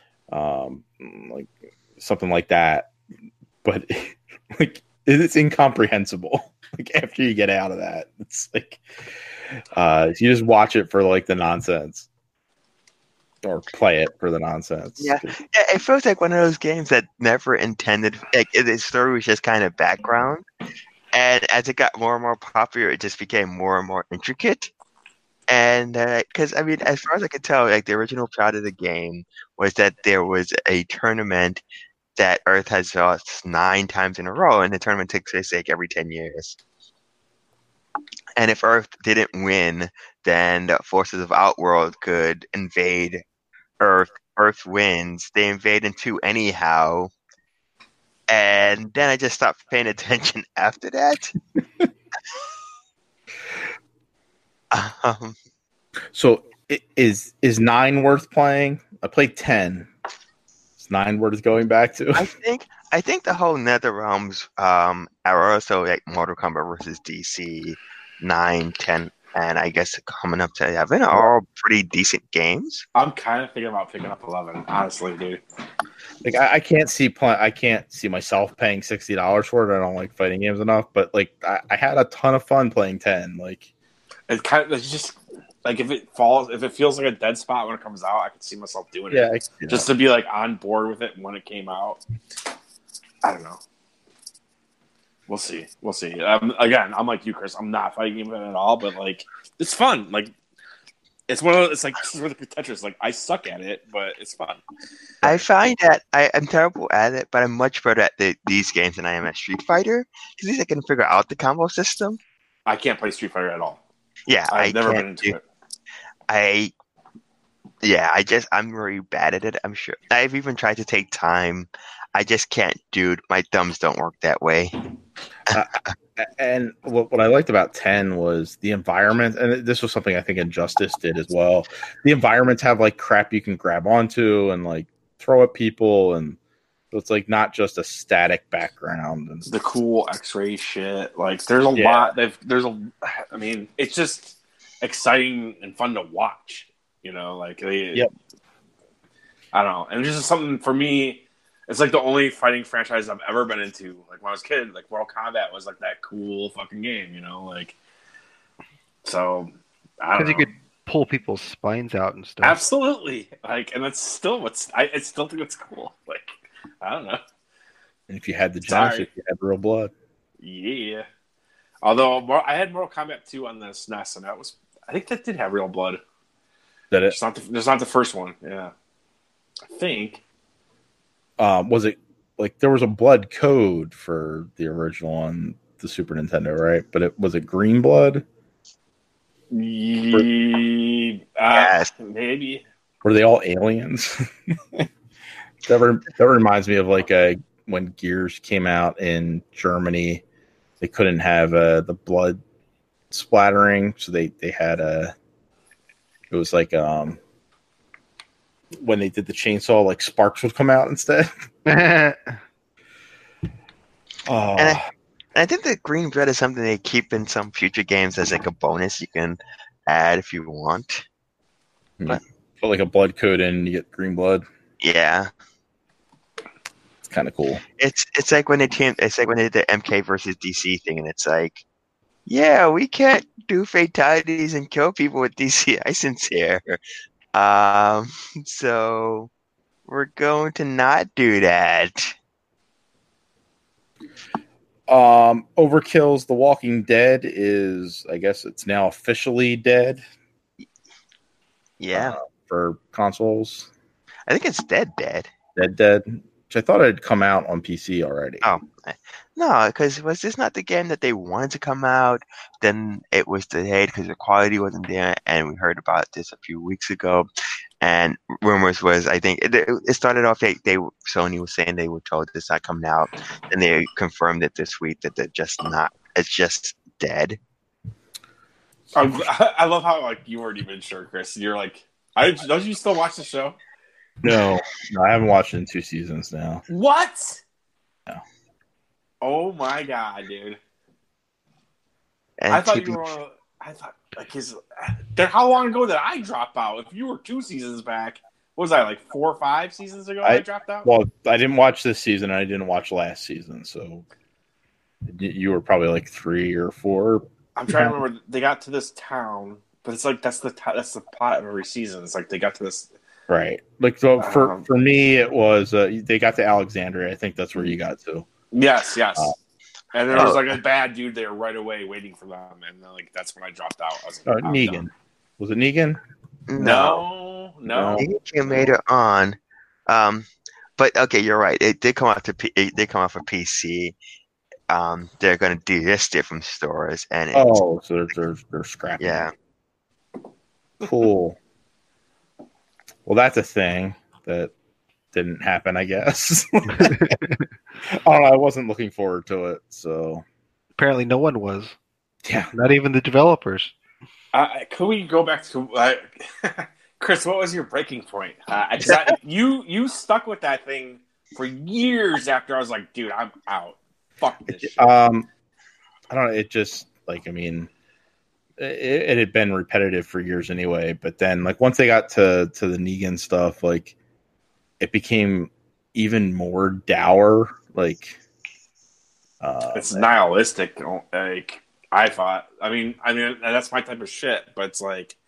S1: like something like that. But like it's incomprehensible. Like after you get out of that, it's like you just watch it for like the nonsense, or play it for the nonsense.
S4: Yeah, it feels like one of those games that never intended. Like the story was just kind of background, and as it got more and more popular, it just became more and more intricate. And because I mean, as far as I could tell, like the original plot of the game was that there was a tournament that Earth has lost 9 times in a row, and the tournament takes place like every 10 years. And if Earth didn't win, then the forces of Outworld could invade Earth. Earth wins. They invade into anyhow. And then I just stopped paying attention after that.
S1: So is 9 worth playing? I played 10. Is 9 worth going back to?
S4: I think the whole NetherRealms era, so like Mortal Kombat versus DC, 9, 10, and I guess coming up to 11 are all pretty decent games.
S3: I'm kind of thinking about picking up 11, honestly, dude.
S1: Like I can't see myself paying $60 for it. I don't like fighting games enough, but like I had a ton of fun playing 10. Like
S3: it's just like if it feels like a dead spot when it comes out, I could see myself doing it. Just to be like on board with it when it came out. I don't know. We'll see. Again, I'm like you, Chris. I'm not fighting game at all, but like it's fun. Like it's one of those, it's like sort of Tetris. Like I suck at it, but it's fun.
S4: I find that I'm terrible at it, but I'm much better at these games than I am at Street Fighter. Because at least I can figure out the combo system.
S3: I can't play Street Fighter at all.
S4: Yeah,
S3: I've never been into it.
S4: I'm very bad at it. I'm sure. I've even tried to take time. I just can't, dude. My thumbs don't work that way.
S1: And what I liked about 10 was the environment, and this was something I think Injustice did as well. The environments have like crap you can grab onto and like throw at people, and so it's like not just a static background. And
S3: the cool X-ray shit. Like there's a lot. I mean, it's just exciting and fun to watch. You know, like I don't know, and it's just something for me. It's like the only fighting franchise I've ever been into. Like when I was a kid, like Mortal Kombat was like that cool fucking game, you know, like. So I don't know.
S2: Because you could pull people's spines out and stuff.
S3: Absolutely, like, and that's still I still think it's cool. Like, I don't know.
S1: And if you had the Genesis, you had real blood.
S3: Yeah. Although I had Mortal Kombat 2 on the SNES, and I think that did have real blood.
S1: Did it?
S3: It's not the first one. Yeah, I think.
S1: Was it like there was a blood code for the original on the Super Nintendo, right? But was it green blood?
S3: Yes, maybe.
S1: Were they all aliens? that reminds me of like when Gears came out in Germany, they couldn't have the blood splattering, so they had it was like when they did the chainsaw, like sparks would come out instead.
S4: And I think the green blood is something they keep in some future games as like a bonus you can add if you want.
S1: But put like a blood code in, you get green blood.
S4: Yeah,
S1: it's kind of cool.
S4: It's like when they did the MK versus DC thing, and it's like, yeah, we can't do fatalities and kill people with DC license here. So we're going to not do that.
S1: Overkill's The Walking Dead is, I guess it's now officially dead.
S4: Yeah.
S1: For consoles.
S4: I think it's dead.
S1: Dead. Which I thought it had come out on PC already.
S4: Oh, no, because was this not the game that they wanted to come out? Then it was delayed because the quality wasn't there, and we heard about this a few weeks ago. And rumors was, I think, it started off, Sony was saying they were told it's not coming out, and they confirmed it this week that it's just dead.
S3: I love how like you weren't even sure, Chris. You're like, don't you still watch the show?
S1: No, I haven't watched it in 2 seasons now.
S3: What?
S1: No.
S3: Oh my god, dude!
S4: And
S3: I thought you were. I thought like how long ago did I drop out? If you were 2 seasons back, what was I like 4 or 5 seasons ago? I dropped out.
S1: Well, I didn't watch this season. And I didn't watch last season, so you were probably like 3 or 4.
S3: I'm trying to remember. They got to this town, but it's like that's the plot of every season. It's like they got to this.
S1: Right. Like so for me, it was they got to Alexandria. I think that's where you got to.
S3: Yes. And there was like a bad dude there right away waiting for them, and then, like that's when I dropped out. I was like,
S1: Negan.
S3: Done.
S1: Was it Negan?
S3: No.
S4: Negan came later on. But okay, you're right. It did come out for PC. They're going to delist it from stores, and
S1: so they're scrapping.
S4: Yeah.
S1: Cool. Well, that's a thing that didn't happen, I guess. I don't know. I wasn't looking forward to it, so
S2: apparently no one was.
S1: Yeah,
S2: not even the developers.
S3: Could we go back to Chris? What was your breaking point? You stuck with that thing for years after I was like, dude, I'm out. Fuck this shit.
S1: I don't know. It just like it had been repetitive for years anyway, but then like once they got to the Negan stuff, like it became even more dour. Like
S3: it's nihilistic. Like I thought. I mean, that's my type of shit. But it's like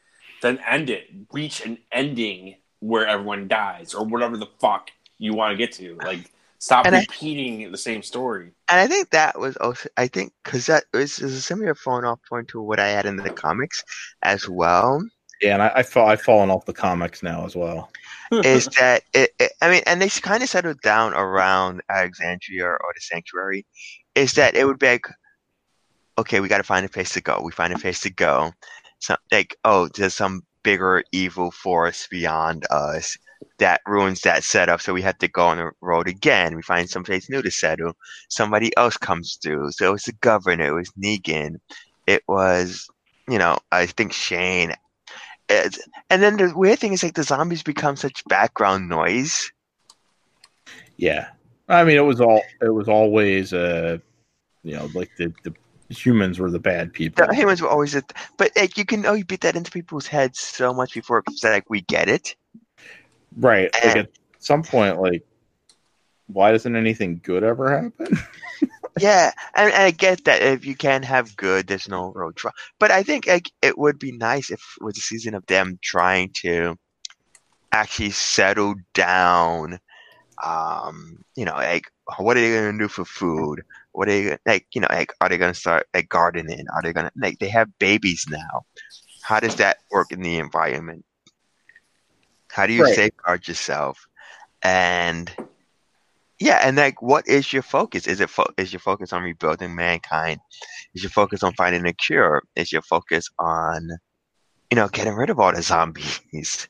S3: then end it. Reach an ending where everyone dies or whatever the fuck you want to get to. Like, stop repeating the same story.
S4: And I think that was also, because that is a similar off point to what I had in the comics as well.
S1: Yeah, and I've fallen off the comics now as well.
S4: Is that and they kind of settled down around Alexandria or the Sanctuary. Is that it would be like, okay, we got to find a place to go. We find a place to go. So, like, oh, there's some bigger evil force beyond us that ruins that setup, so we have to go on the road again. We find someplace new to settle. Somebody else comes through. So it was the governor. It was Negan. It was, I think Shane. And then the weird thing is, like, the zombies become such background noise.
S1: Yeah, I mean, it was always, like the humans were the bad people.
S4: The humans were always but like, you can only beat that into people's heads so much before it's like we get it.
S1: Right. Like at some point, like, why doesn't anything good ever happen?
S4: Yeah, and I get that if you can have good, there's no road trial. But I think like it would be nice if it was a season of them trying to actually settle down. Like, what are they gonna do for food? What are they are they gonna start like gardening? Are they gonna they have babies now? How does that work in the environment? How do you safeguard yourself? And yeah, and like, what is your focus? Is your focus on rebuilding mankind? Is your focus on finding a cure? Is your focus on, getting rid of all the zombies?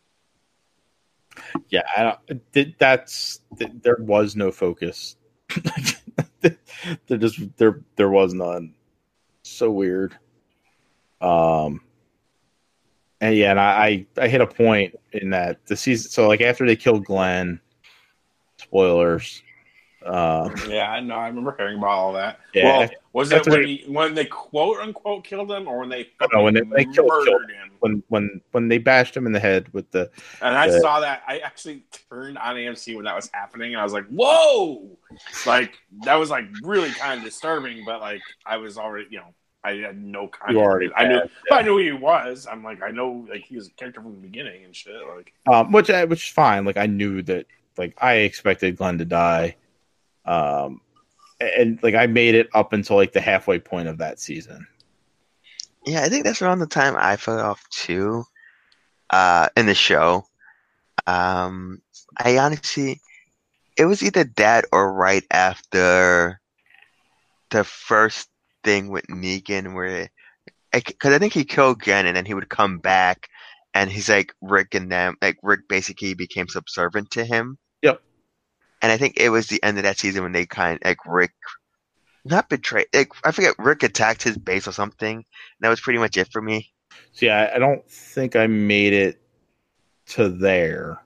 S1: Yeah, there was no focus. There was none. So weird. And yeah, and I hit a point in that the season. So like after they killed Glenn, spoilers.
S3: Yeah, I know. I remember hearing about all that.
S1: Yeah,
S3: well, was it when they quote unquote killed him, or when they
S1: when they
S3: murdered him?
S1: When they bashed him in the head with the.
S3: And I saw that. I actually turned on AMC when that was happening, and I was like, "Whoa!" Like, that was like really kind of disturbing. But like, I was already, I had no context. I knew who he was. I'm like, I know, like, he was a character from the beginning and shit. Like,
S1: which is fine. Like, I knew that. Like, I expected Glenn to die. And like, I made it up until like the halfway point of that season.
S4: Yeah, I think that's around the time I fell off too. In the show, I honestly, it was either that or right after the first thing with Negan, where because I think he killed Glenn and then he would come back, and he's like Rick and them, like Rick basically became subservient to him.
S1: Yep.
S4: And I think it was the end of that season when they Rick, not betrayed. Like, I forget, Rick attacked his base or something. And that was pretty much it for me.
S1: See, I don't think I made it to there.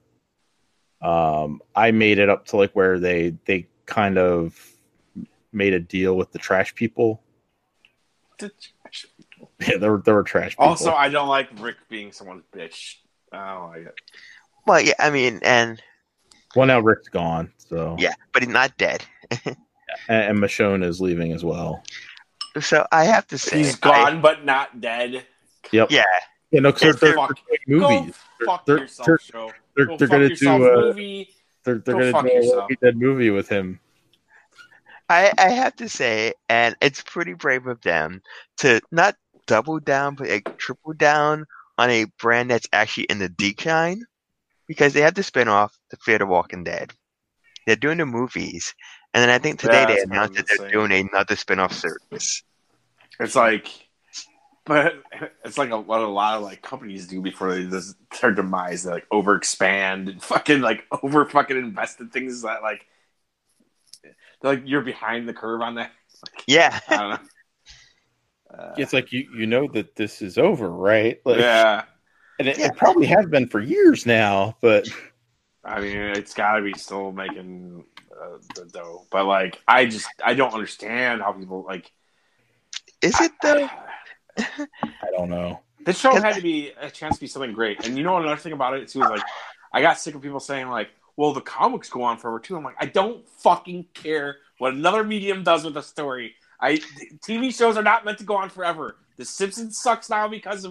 S1: I made it up to like where they kind of made a deal with the trash people.
S3: The trash people.
S1: Yeah, there were trash people.
S3: Also, I don't like Rick being someone's bitch. I don't like it.
S4: Well, yeah, I mean, and
S1: well, now Rick's gone, so
S4: yeah, but he's not dead.
S1: and Michonne is leaving as well.
S4: So I have to say,
S3: he's gone but not dead.
S1: Yep.
S4: Yeah.
S1: Yeah, no, because they're doing movies.
S3: Go fuck yourself, show.
S1: They're going to do
S3: movie.
S1: They're going to do a Walking Dead movie with him.
S4: I have to say, and it's pretty brave of them to not double down, but like triple down on a brand that's actually in the decline, because they have the spinoff, The Fear the Walking Dead. They're doing the movies, and then I think today they announced that they're doing another spinoff series.
S3: It's like, but it's like what a lot of like companies do before they just their demise. They like overexpand and fucking invest in things that like they're like, you're behind the curve on that. Like,
S4: yeah,
S3: I don't know.
S1: It's like you know that this is over, right? Like,
S3: yeah,
S1: and it probably has been for years now, but
S3: I mean, it's got to be still making the dough. But like, I don't understand how people like.
S4: Is it though?
S1: I don't know.
S3: This show had to be a chance to be something great. And you know another thing about it too is like, I got sick of people saying like, well, the comics go on forever too. I'm like, I don't fucking care what another medium does with a story. TV shows are not meant to go on forever. The Simpsons sucks now because of it.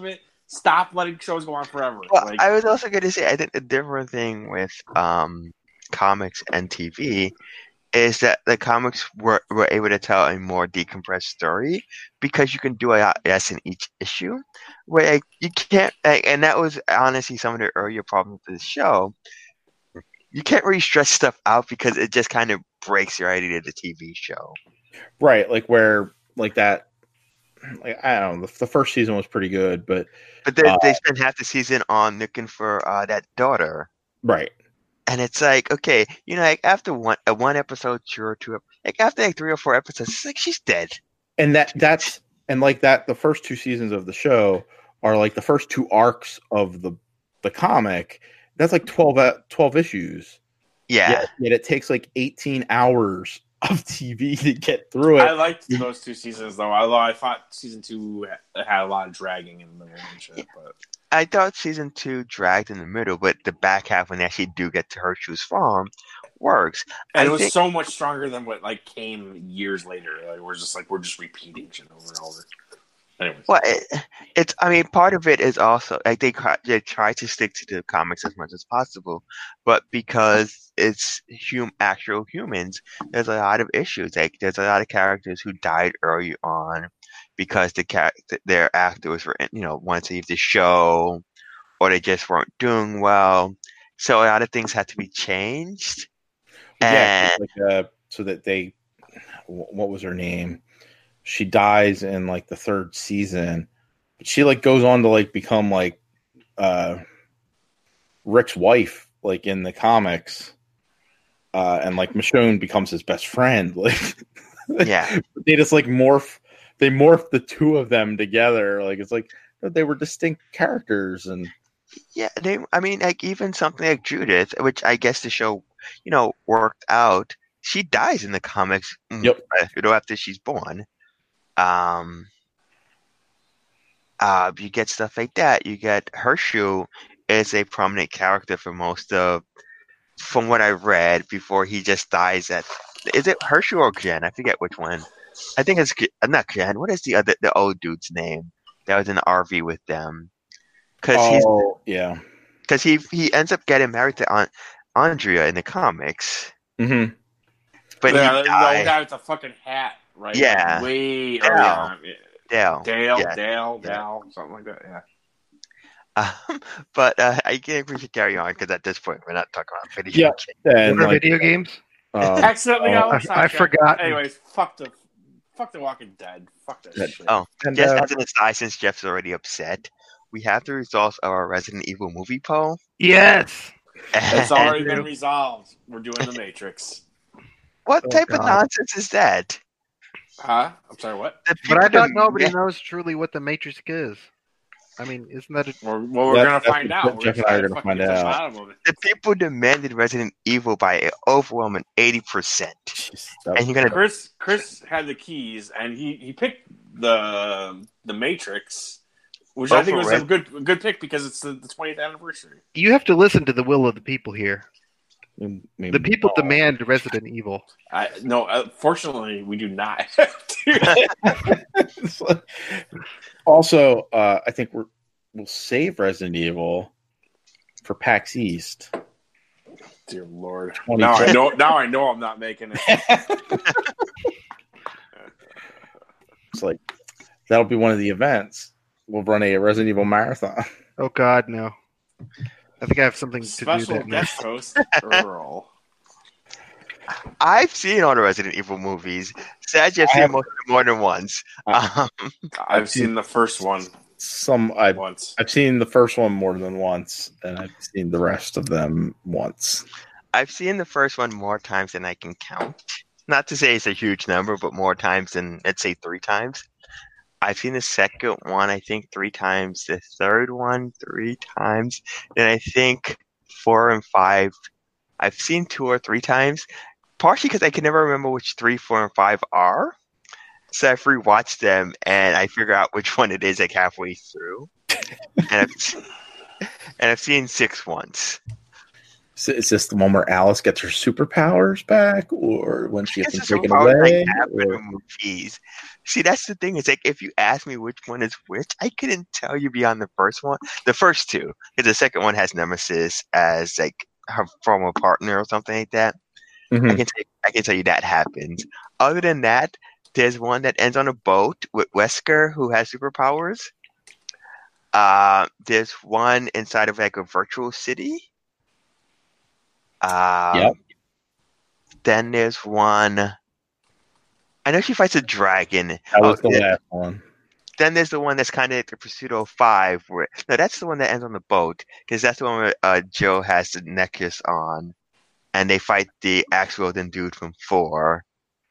S3: Stop letting shows go on forever.
S4: Well, I was also going to say, I think the different thing with comics and TV is that the comics were able to tell a more decompressed story because you can do a lot less in each issue. Where you can't, and that was honestly some of the earlier problems with the show. You can't really stretch stuff out because it just kind of breaks your idea of the TV show.
S1: Right, like where, like that. Like, I don't know. The first season was pretty good, but
S4: they spent half the season on looking for that daughter.
S1: Right.
S4: And it's like, okay, like after one episode, like after like 3 or 4 episodes, it's like she's dead.
S1: And that's like that. The first 2 seasons of the show are like the first 2 arcs of the comic. That's like 12 issues.
S4: Yeah.
S1: Yet it takes like 18 hours of TV to get through it.
S3: I liked those 2 seasons though. Although I thought season 2 had a lot of dragging in the middle and shit. But
S4: I thought season 2 dragged in the middle, but the back half when they actually do get to Hershey's farm works.
S3: And it was so much stronger than what like came years later. Like we're just repeating shit over and over. Anyways.
S4: Well, it's. I mean, part of it is also like they try to stick to the comics as much as possible, but because it's actual humans, there's a lot of issues. Like there's a lot of characters who died early on because their actors were, wanted to leave the show, or they just weren't doing well. So a lot of things had to be changed.
S1: Yeah, so that they. What was her name? She dies in like the 3rd season. But she like goes on to like become like Rick's wife, like in the comics. And like Michonne becomes his best friend. Like
S4: yeah.
S1: They just like morph the 2 of them together. Like it's like they were distinct characters. And
S4: yeah, I mean, like even something like Judith, which I guess the show, worked out. She dies in the comics.
S1: Yep.
S4: After she's born. You get stuff like that. You get Hershel is a prominent character for most of, from what I've read, before he just dies is it Hershel or Jen? I forget which one. I think it's not Jen. What is the old dude's name that was in the RV with them? Because he ends up getting married to Andrea in the comics.
S1: Mm-hmm.
S4: But
S3: the guy with the fucking hat, right?
S4: Yeah.
S3: Like way
S4: Dale.
S3: early on.
S4: Dale,
S3: something like that. Yeah.
S4: But I think we should carry on because at this point we're not talking about video games.
S1: And
S2: what are video games?
S3: Accidentally got
S2: I forgot.
S3: Anyways, fuck the Walking Dead. Fuck that shit.
S4: Oh, just as an aside, since Jeff's already upset, we have the results of our Resident Evil movie poll.
S2: Yes,
S3: it's already been resolved. We're doing The Matrix.
S4: What type of nonsense is that?
S3: Huh? I'm sorry, what?
S2: But I thought nobody knows truly what The Matrix is. I mean, isn't that
S3: we're going to find out.
S1: Jeff and I are going to find out.
S4: The people demanded Resident Evil by an overwhelming 80%. And you're gonna
S3: Chris had the keys, and he picked the Matrix, which I think was a good pick because it's the 20th anniversary.
S2: You have to listen to the will of the people here.
S1: Maybe
S2: the people demand Resident Evil.
S3: Fortunately, we do not.
S1: Also, I think we'll save Resident Evil for PAX East.
S3: Dear Lord! Now I know I'm not making it.
S1: It's like that'll be one of the events. We'll run a Resident Evil marathon.
S2: Oh God, no! I think I have something
S3: Special
S2: to do.
S3: Special guest host Earl.
S4: I've seen all the Resident Evil movies. Sadly, I've seen more than once.
S3: I've seen the first one.
S1: Once. I've seen the first one more than once, and I've seen the rest of them once.
S4: I've seen the first one more times than I can count. Not to say it's a huge number, but more times than, let's say, 3 times. I've seen the second one, I think, 3 times. The third one, 3 times. And I think 4 and 5, I've seen 2 or 3 times. Partially because I can never remember which 3, 4, and 5 are. So I've rewatched them, and I figure out which one it is like halfway through. And I've seen 6 once.
S1: So is this the one where Alice gets her superpowers back, or when she gets them taken
S4: superpowers
S1: away?
S4: happen in movies. See, that's the thing. It's like if you ask me which one is which, I couldn't tell you beyond the first one. The first two, because the second one has Nemesis as like her former partner or something like that.
S1: Mhm.
S4: I can tell you that happens. Other than that, there's one that ends on a boat with Wesker who has superpowers. There's one inside of like a virtual city.
S1: Yep.
S4: Then there's one. I know she fights a dragon.
S1: That was the last one.
S4: Then there's the one that's kind of like the Pursuit of 5. No, that's the one that ends on the boat because that's the one where Joe has the necklace on, and they fight the axe-wielding dude from 4.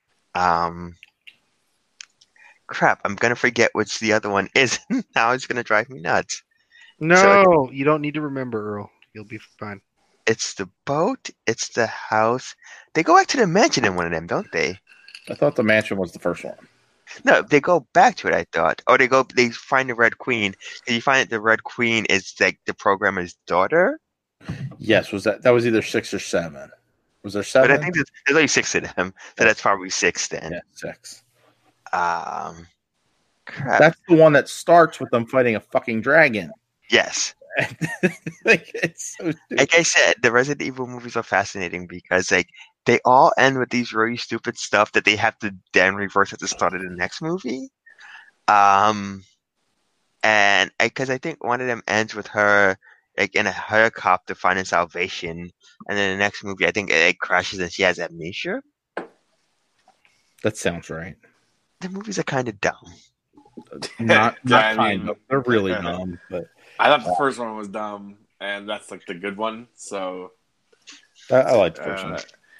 S4: Crap, I'm gonna forget which the other one is. Now it's gonna drive me nuts.
S2: No, you don't need to remember, Earl. You'll be fine.
S4: It's the boat. It's the house. They go back to the mansion in one of them, don't they?
S1: I thought the mansion was the first one.
S4: No, they go back to it. I thought. Or they find the Red Queen, and you find that the Red Queen is like the programmer's daughter.
S1: Yes, was that was either 6 or 7? Was there 7?
S4: But I think there's only 6 of them, so that's probably 6 then.
S1: Yeah, 6.
S4: Crap.
S1: That's the one that starts with them fighting a fucking dragon.
S4: Yes.
S1: It's so stupid.
S4: Like I said, the Resident Evil movies are fascinating because like they all end with these really stupid stuff that they have to then reverse at the start of the next movie. And because I think one of them ends with her like in a helicopter finding salvation, and then the next movie I think it crashes and she has amnesia.
S1: That sounds right.
S4: The movies are kind of dumb.
S1: Not
S3: I
S1: kind
S3: mean,
S1: of. They're really dumb. But
S3: I thought the first one was dumb, and that's like the good one. So
S1: I like the first one.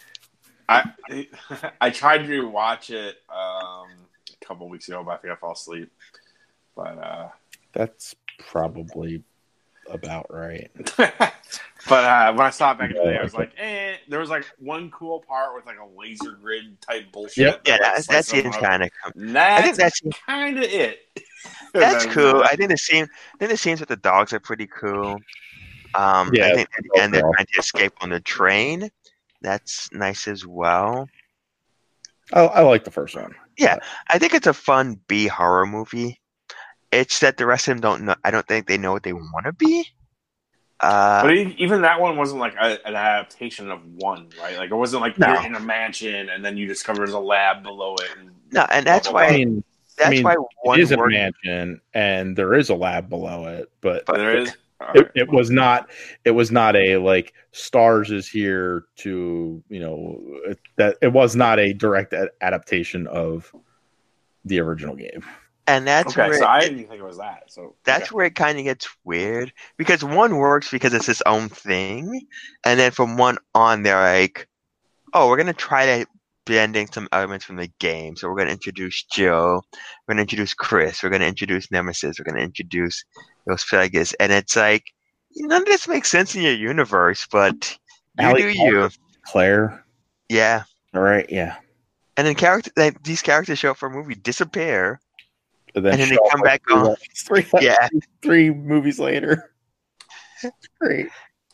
S3: I tried to watch it a couple weeks ago, but I think I fell asleep. But
S1: that's probably about right.
S3: But when I saw it back in the day, I was like, eh. There was like one cool part with like a laser grid type bullshit.
S1: Yep.
S4: Yeah, that seems kind of. I think that's
S3: kind of it.
S4: That's cool. I think the scenes with the dogs are pretty cool. I think at the end they're trying to escape on the train. That's nice as well.
S1: I like the first one.
S4: Yeah, I think it's a fun B horror movie. It's that the rest of them don't know. I don't think they know what they want to be.
S3: But even that one wasn't like an adaptation of one, right? Like it wasn't like you're in a mansion and then you discover there's a lab below it.
S4: And that's why. That's why one
S1: is a mansion and there is a lab below it, but
S3: there is.
S1: It was not. It was not a like Stars is here to that. It was not a direct adaptation of the original game.
S4: And that's
S3: okay. So I didn't think it was that. So
S4: that's where it kind of gets weird because one works because it's its own thing, and then from one on they're like, oh, we're gonna try to blending some elements from the game. So we're gonna introduce Jill, we're gonna introduce Chris, we're gonna introduce Nemesis, we're gonna introduce Los Vegas, and it's like none of this makes sense in your universe, but you.
S1: Claire.
S4: Yeah.
S1: All right. Yeah.
S4: And then these characters show up for a movie, disappear. And then they come back on.
S1: 3 movies later. That's great.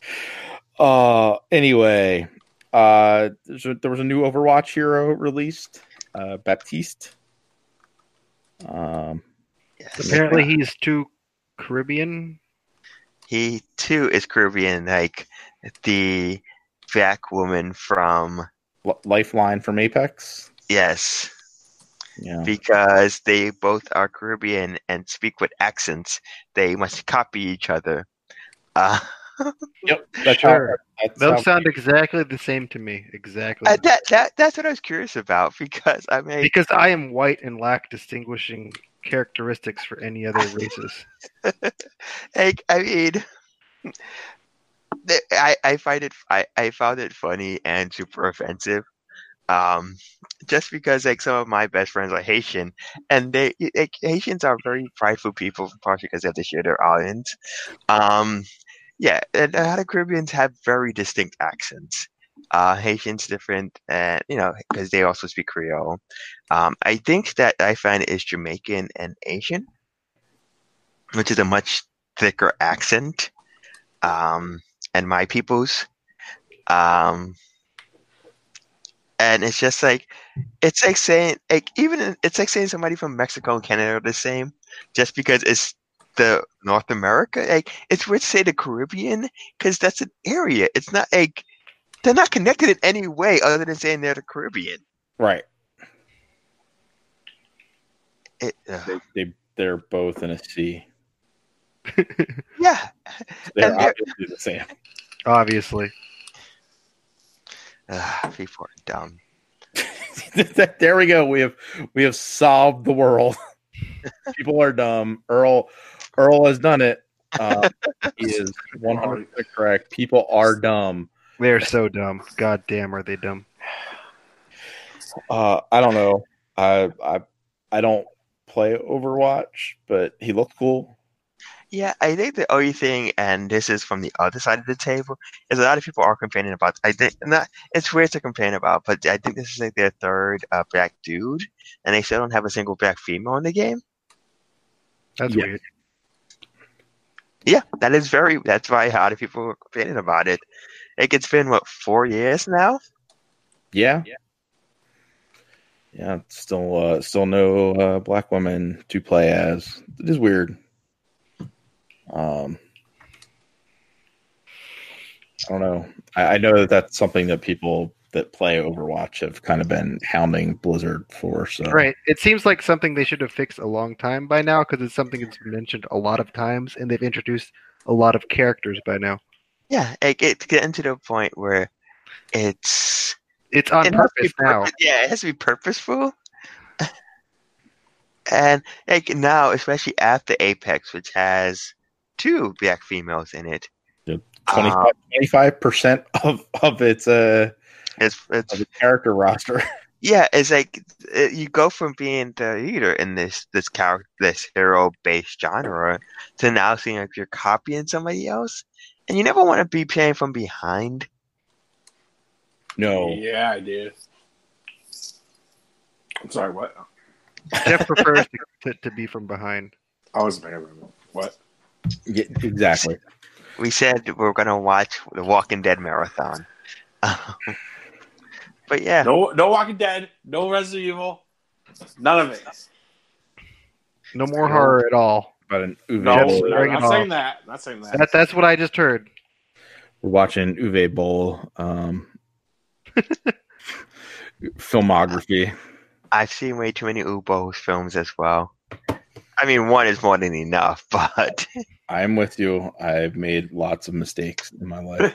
S1: Anyway, there was a new Overwatch hero released, Baptiste.
S2: Apparently, he's too Caribbean.
S4: He too is Caribbean, like the black woman from
S1: Lifeline from Apex.
S4: Yes.
S1: Yeah.
S4: Because they both are Caribbean and speak with accents, they must copy each other.
S1: Yep,
S2: Those sound exactly the same to me. Exactly.
S4: That's what I was curious about because I am
S2: white and lack distinguishing characteristics for any other races.
S4: I found it funny and super offensive. Just because like some of my best friends are Haitian, and Haitians are very prideful people, partially because they have to share their islands. Yeah, and a lot of Caribbeans have very distinct accents. Haitians different, and because they also speak Creole. I think that I find is Jamaican and Asian, which is a much thicker accent. And my peoples. And it's just like it's like saying it's like saying somebody from Mexico and Canada are the same, just because it's the North America. Like it's weird to say the Caribbean because that's an area. It's not like they're not connected in any way other than saying they're the Caribbean.
S1: Right. They're both in a sea.
S4: Yeah.
S1: They're obviously the same.
S2: Obviously.
S4: People are dumb.
S1: There we go. We have solved the world. People are dumb. Earl has done it. He is 100% correct. People are dumb.
S2: They're so dumb. God damn, are they dumb?
S1: I don't know. I don't play Overwatch, but he looked cool.
S4: Yeah, I think the only thing, and this is from the other side of the table, is a lot of people are complaining about. I think not. It's weird to complain about, but I think this is like their third black dude, and they still don't have a single black female in the game.
S2: That's weird.
S4: Yeah, that's why a lot of people are complaining about it. Like it's been 4 years now.
S1: Yeah. Still no black woman to play as. It is weird. I don't know. I know that's something that people that play Overwatch have kind of been hounding Blizzard for. So
S2: right, it seems like something they should have fixed a long time by now because it's something that's been mentioned a lot of times, and they've introduced a lot of characters by now.
S4: Yeah, it's getting to the point where it's
S2: on purpose now.
S4: Yeah, it has to be purposeful. And like now, especially after Apex, which has 2 black females in it,
S1: 25% of its of the character roster.
S4: Yeah, it's like you go from being the leader in this hero based genre to now seeing like you're copying somebody else, and you never want to be playing from behind.
S1: No.
S3: Yeah, I did. I'm sorry, what?
S2: Jeff prefers to be from behind.
S3: I wasn't paying attention. What?
S1: Yeah, exactly.
S4: We said we're going to watch the Walking Dead marathon. But yeah.
S3: No Walking Dead, no Resident Evil, none of it.
S2: No more horror at all.
S1: About an
S3: Uwe Boll. Not saying that. Not saying that.
S2: That's what I just heard.
S1: We're watching Uwe Boll filmography.
S4: I've seen way too many Uwe Boll films as well. I mean, one is more than enough, but
S1: I'm with you. I've made lots of mistakes in my life.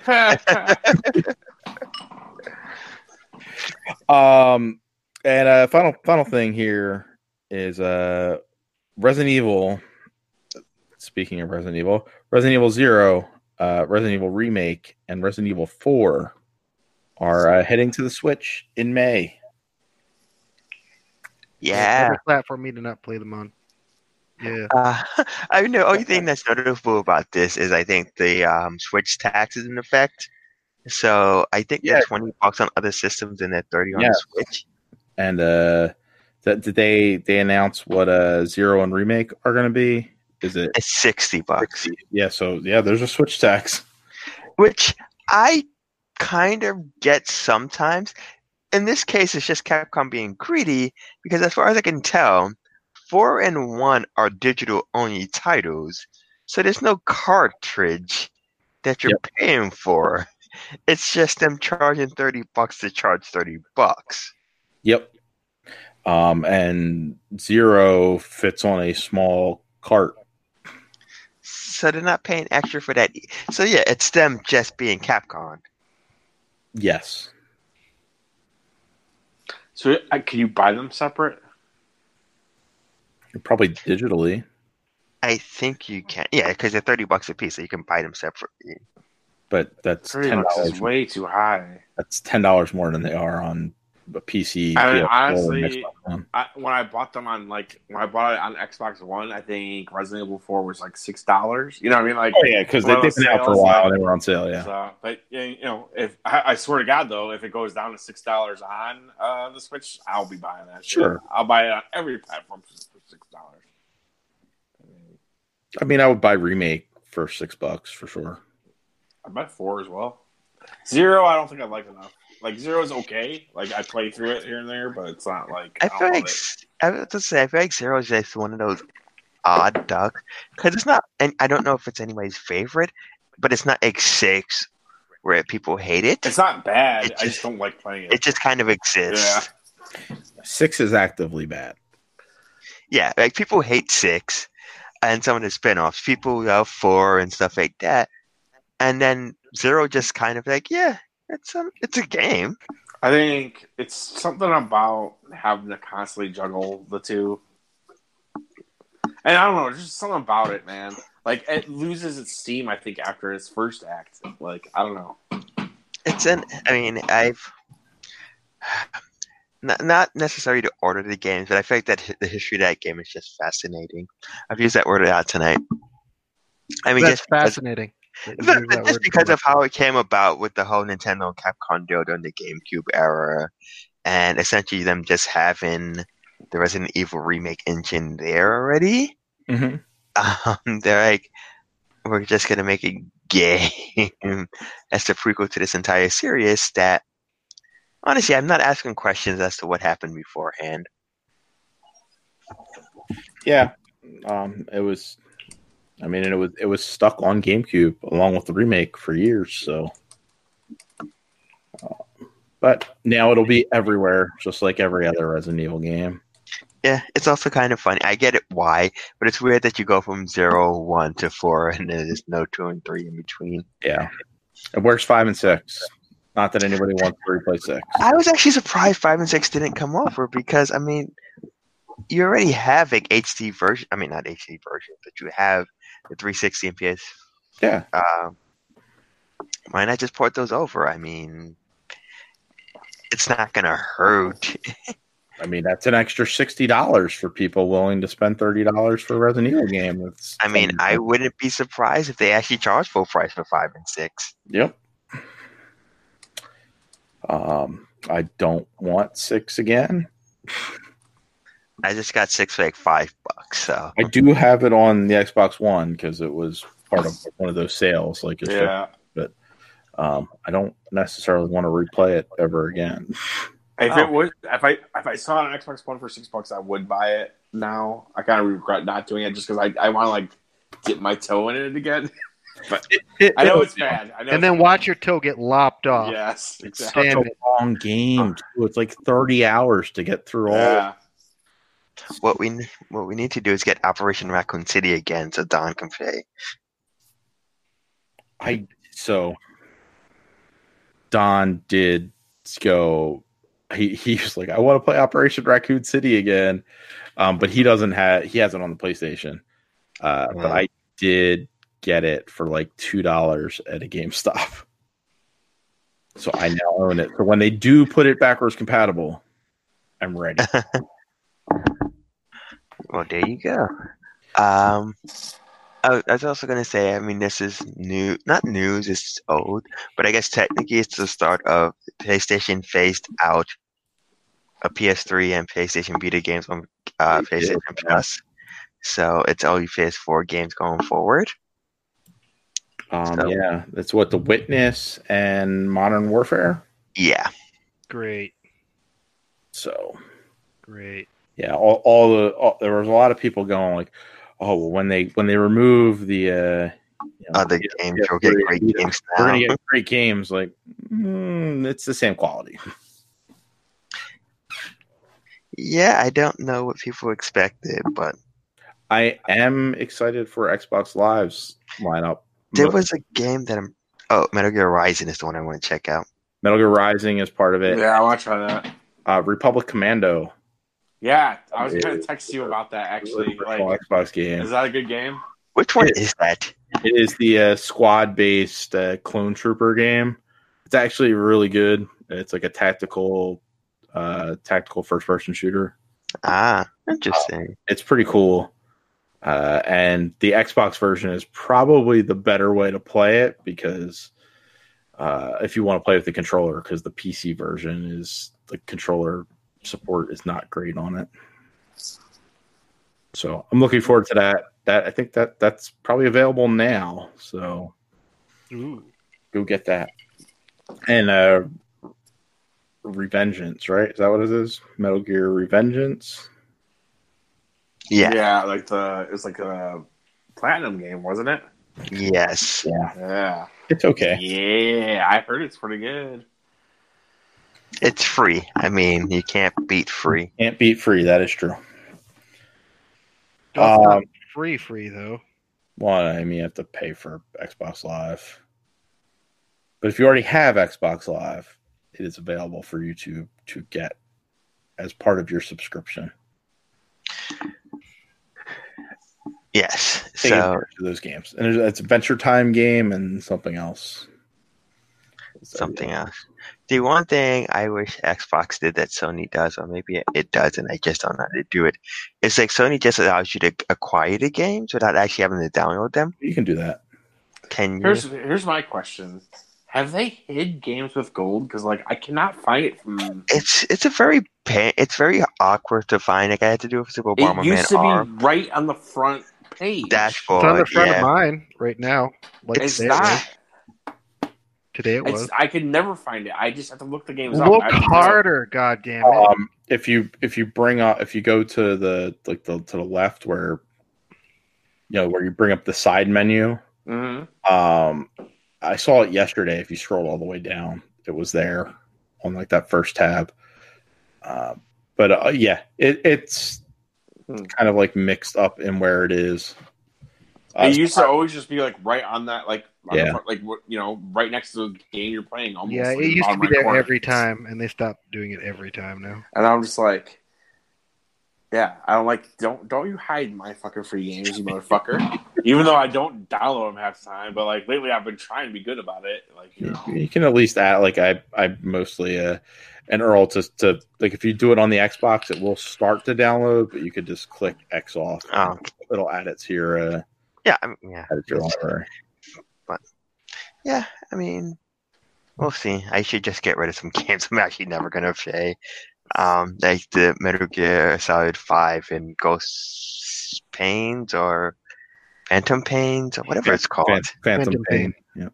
S1: And final thing here is Resident Evil. Speaking of Resident Evil 0, Resident Evil Remake, and Resident Evil 4 are heading to the Switch in May.
S4: Yeah.
S2: Every platform me to not play them on. Yeah.
S4: I mean, the only thing that's notable about this is I think the Switch tax is in effect. So I think they're $20 on other systems and they're $30 on the Switch.
S1: And did they announce what 0 and Remake are going to be? Is it?
S4: It's $60.
S1: Yeah. So there's a Switch tax,
S4: which I kind of get sometimes. In this case, it's just Capcom being greedy because, as far as I can tell, 4 and 1 are digital-only titles, so there's no cartridge that you're paying for. It's just them charging $30 to charge $30.
S1: Yep. And 0 fits on a small cart.
S4: So they're not paying extra for that. So yeah, it's them just being Capcom.
S1: Yes.
S3: So can you buy them separate?
S1: Probably digitally.
S4: I think you can. Yeah, because they're $30 a piece, so you can buy them separately.
S1: But that's $10.
S3: Is way too high.
S1: That's $10 more than they are on a PC.
S3: I mean, honestly, when I bought them on when I bought it on Xbox One, I think Resident Evil 4 was like $6. You know what I mean? Like,
S1: oh yeah, because they've been out for a while. They were on sale. Yeah.
S3: So, but if I swear to God though, if it goes down to $6 on the Switch, I'll be buying that.
S1: Sure.
S3: I'll buy it on every platform for $6.
S1: I mean, I would buy Remake for $6 for sure.
S3: I buy 4 as well. Zero, I don't think I like enough. Like Zero is okay. Like I play through it here and there, but it's not like
S4: I feel like I feel like Zero is just one of those odd ducks because it's not, and I don't know if it's anybody's favorite, but it's not like 6 where people hate it.
S3: It's not bad. I just don't like playing it.
S4: It just kind of exists.
S3: Yeah.
S1: 6 is actively bad.
S4: Yeah, like people hate 6 and some of the spin-offs. People love 4 and stuff like that. And then Zero just kind of like, yeah, it's a game.
S3: I think it's something about having to constantly juggle the two. And I don't know, just something about it, man. Like, it loses its steam, I think, after its first act. Like, I don't know.
S4: I've not necessarily to order the games, but I feel like that the history of that game is just fascinating. I've used that word a lot tonight. I mean,
S2: That's
S4: just
S2: fascinating.
S4: Just because of how it came about with the whole Nintendo and Capcom deal during the GameCube era, and essentially them just having the Resident Evil remake engine there already.
S1: Mm-hmm.
S4: They're like, we're just gonna make a game as the prequel to this entire series. That honestly, I'm not asking questions as to what happened beforehand.
S1: Yeah, it was. I mean, it was stuck on GameCube along with the remake for years. So, but now it'll be everywhere, just like every other Resident Evil game.
S4: Yeah, it's also kind of funny. I get it why, but it's weird that you go from 0, 1 to 4, and there's no 2 and 3 in between.
S1: Yeah, it works 5 and 6. Not that anybody wants to replay 6.
S4: I was actually surprised 5 and 6 didn't come over because I mean, you already have like HD version. I mean, not HD version, but you have the 360 and PS.
S1: Yeah.
S4: Why not just port those over? I mean, it's not gonna hurt.
S1: I mean, that's an extra $60 for people willing to spend $30 for a Resident Evil game.
S4: I wouldn't be surprised if they actually charge full price for 5 and 6.
S1: Yep. I don't want 6 again.
S4: I just got 6 for like $5. So
S1: I do have it on the Xbox One because it was part of one of those sales. Like,
S3: yeah.
S1: But I don't necessarily want to replay it ever again.
S3: If I saw it on Xbox One for $6, I would buy it now. I kind of regret not doing it just because I want to like dip my toe in it again. But I know it's bad.
S2: And then watch your toe get lopped off.
S3: Yes,
S1: it's such a long game too. It's like 30 hours to get through all.
S4: What we need to do is get Operation Raccoon City again, so Don can play.
S1: Don did go. He was like, I want to play Operation Raccoon City again, but he has it on the PlayStation. But I did get it for like $2 at a GameStop, so I now own it. So when they do put it backwards compatible, I'm ready.
S4: Well, there you go. I was also going to say, I mean, this is new, not news, it's old, but I guess technically it's the start of PlayStation phased out a PS3 and PlayStation Vita games on PlayStation Plus. So it's only PS4 games going forward.
S1: Yeah, that's what The Witness and Modern Warfare.
S4: Yeah.
S2: Great.
S1: So.
S2: Great.
S1: Yeah, there was a lot of people going like, oh, well, when they remove the
S4: other games, you'll get great games now.
S1: We're gonna get great games. Like, it's the same quality.
S4: Yeah, I don't know what people expected, but
S1: I am excited for Xbox Live's lineup.
S4: There was a game that Metal Gear Rising is the one I want to check out.
S1: Metal Gear Rising is part of it.
S3: Yeah, I want to try
S1: that. Republic Commando.
S3: Yeah, I was going to text you about that, actually. Like,
S1: Xbox game.
S3: Is that a good game?
S4: Which one is that?
S1: It is the squad-based clone trooper game. It's actually really good. It's like a tactical first-person shooter.
S4: Ah, interesting.
S1: It's pretty cool. And the Xbox version is probably the better way to play it because if you want to play with the controller, because the PC version is the controller support is not great on it. So I'm looking forward to that. I think that's probably available now. So go get that. And Revengeance, right? Is that what it is? Metal Gear Revengeance?
S3: Yeah, it's like a platinum game, wasn't it?
S4: Yes.
S3: Yeah.
S1: It's okay.
S3: Yeah, I heard it's pretty good.
S4: It's free. I mean, you can't beat free.
S1: Can't beat free. That is true.
S2: It's not free though.
S1: Well, I mean, you have to pay for Xbox Live. But if you already have Xbox Live, it is available for you to get as part of your subscription.
S4: Yes.
S1: Take advantage of those games. And it's a Adventure Time game and something else.
S4: Something else. The one thing I wish Xbox did that Sony does, or maybe it does, and I just don't know how to do it, is like Sony just allows you to acquire the games without actually having to download them.
S1: You can do that.
S4: Can you?
S3: Here's my question: have they hid games with gold? Because like I cannot find it from.
S4: It's very awkward to find. Like I had to do it for Super Bomberman.
S3: It used to be right on the front page
S4: dashboard.
S2: It's on the front of mine right now. Like
S3: it's not.
S2: Today it was.
S3: I could never find it. I just have to look the games up.
S2: Look harder, goddammit.
S1: If you go to the to the left where where you bring up the side menu.
S3: Mm-hmm.
S1: I saw it yesterday. If you scroll all the way down, it was there on like that first tab. But it's kind of like mixed up in where it is.
S3: It used to always just be like right on that, like
S1: yeah,
S3: front, like right next to the game you're playing. Almost.
S2: Yeah, it used to be there every time, and they stopped doing it every time now.
S3: And I'm just like, yeah, I don't like. Don't you hide my fucking free games, you motherfucker. Even though I don't download them half the time, but like lately I've been trying to be good about it. Like
S1: you can at least add. Like I mostly and Earl to like if you do it on the Xbox, it will start to download, but you could just click X off.
S4: Oh.
S1: It'll add it to your
S4: yeah.
S1: Add it to your library.
S4: But yeah, I mean, we'll see. I should just get rid of some games I'm actually never gonna play. Like the Metal Gear Solid 5 and Ghost Pains or Phantom Pains or whatever it's called.
S1: Phantom Pain. Yeah.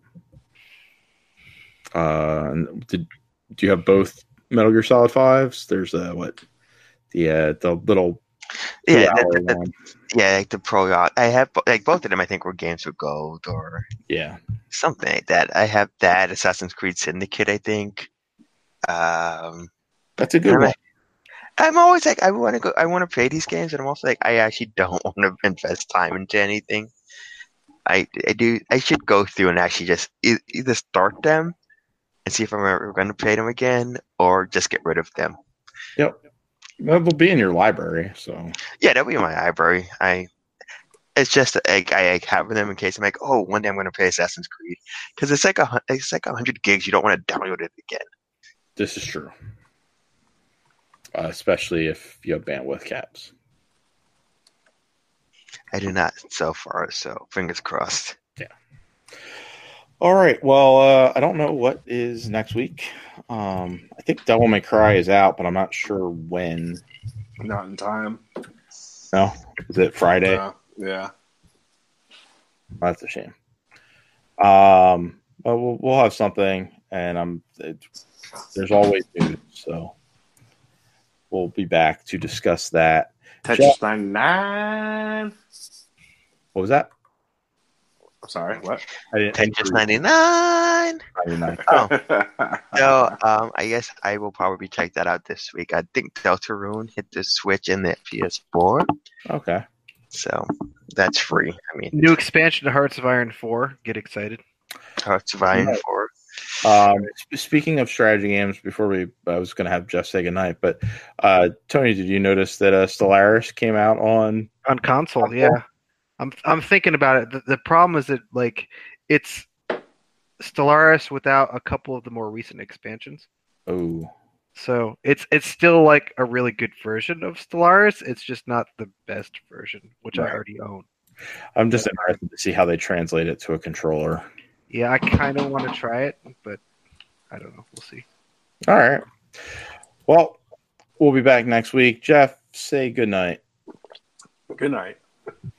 S1: Do you have both Metal Gear Solid 5s? There's the little one.
S4: Yeah, like the Pro. I have like both of them. I think were games with gold or something like that. I have that Assassin's Creed Syndicate. I think.
S1: That's a good one.
S4: I'm always like, I want to play these games, and I'm also like, I actually don't want to invest time into anything. I should go through and actually just either start them and see if I'm ever going to play them again, or just get rid of them.
S1: Yep, that will be in your library. So
S4: yeah, that'll be in my library. It's just like I have them in case I'm like, oh, one day I'm going to play Assassin's Creed because it's like 100 gigs. You don't want to download it again.
S1: This is true. Especially if you have bandwidth caps.
S4: I do not so far, so fingers crossed.
S1: Yeah. All right. Well, I don't know what is next week. I think Devil May Cry is out, but I'm not sure when.
S3: Not in time.
S1: No? Is it Friday?
S3: Yeah.
S1: That's a shame. But we'll have something, and there's always news, so we'll be back to discuss that.
S3: Tetris 99.
S1: What was that?
S3: I'm sorry, what?
S4: Tetris 99.
S1: 99.
S4: Oh. So, I guess I will probably check that out this week. I think Deltarune hit the Switch and the PS4.
S1: Okay.
S4: So, that's free. I mean,
S2: new expansion to Hearts of Iron 4. Get excited.
S4: Hearts of Iron 4.
S1: Speaking of strategy games, I was going to have Jeff say goodnight, but Tony, did you notice that Stellaris came out on
S2: console? Yeah, I'm thinking about it. The problem is that like it's Stellaris without a couple of the more recent expansions.
S1: Oh,
S2: so it's still like a really good version of Stellaris. It's just not the best version, which I already own.
S1: I'm just interested to see how they translate it to a controller.
S2: Yeah, I kind of want to try it, but I don't know. We'll see.
S1: All right. Well, we'll be back next week. Jeff, say good night.
S3: Good night.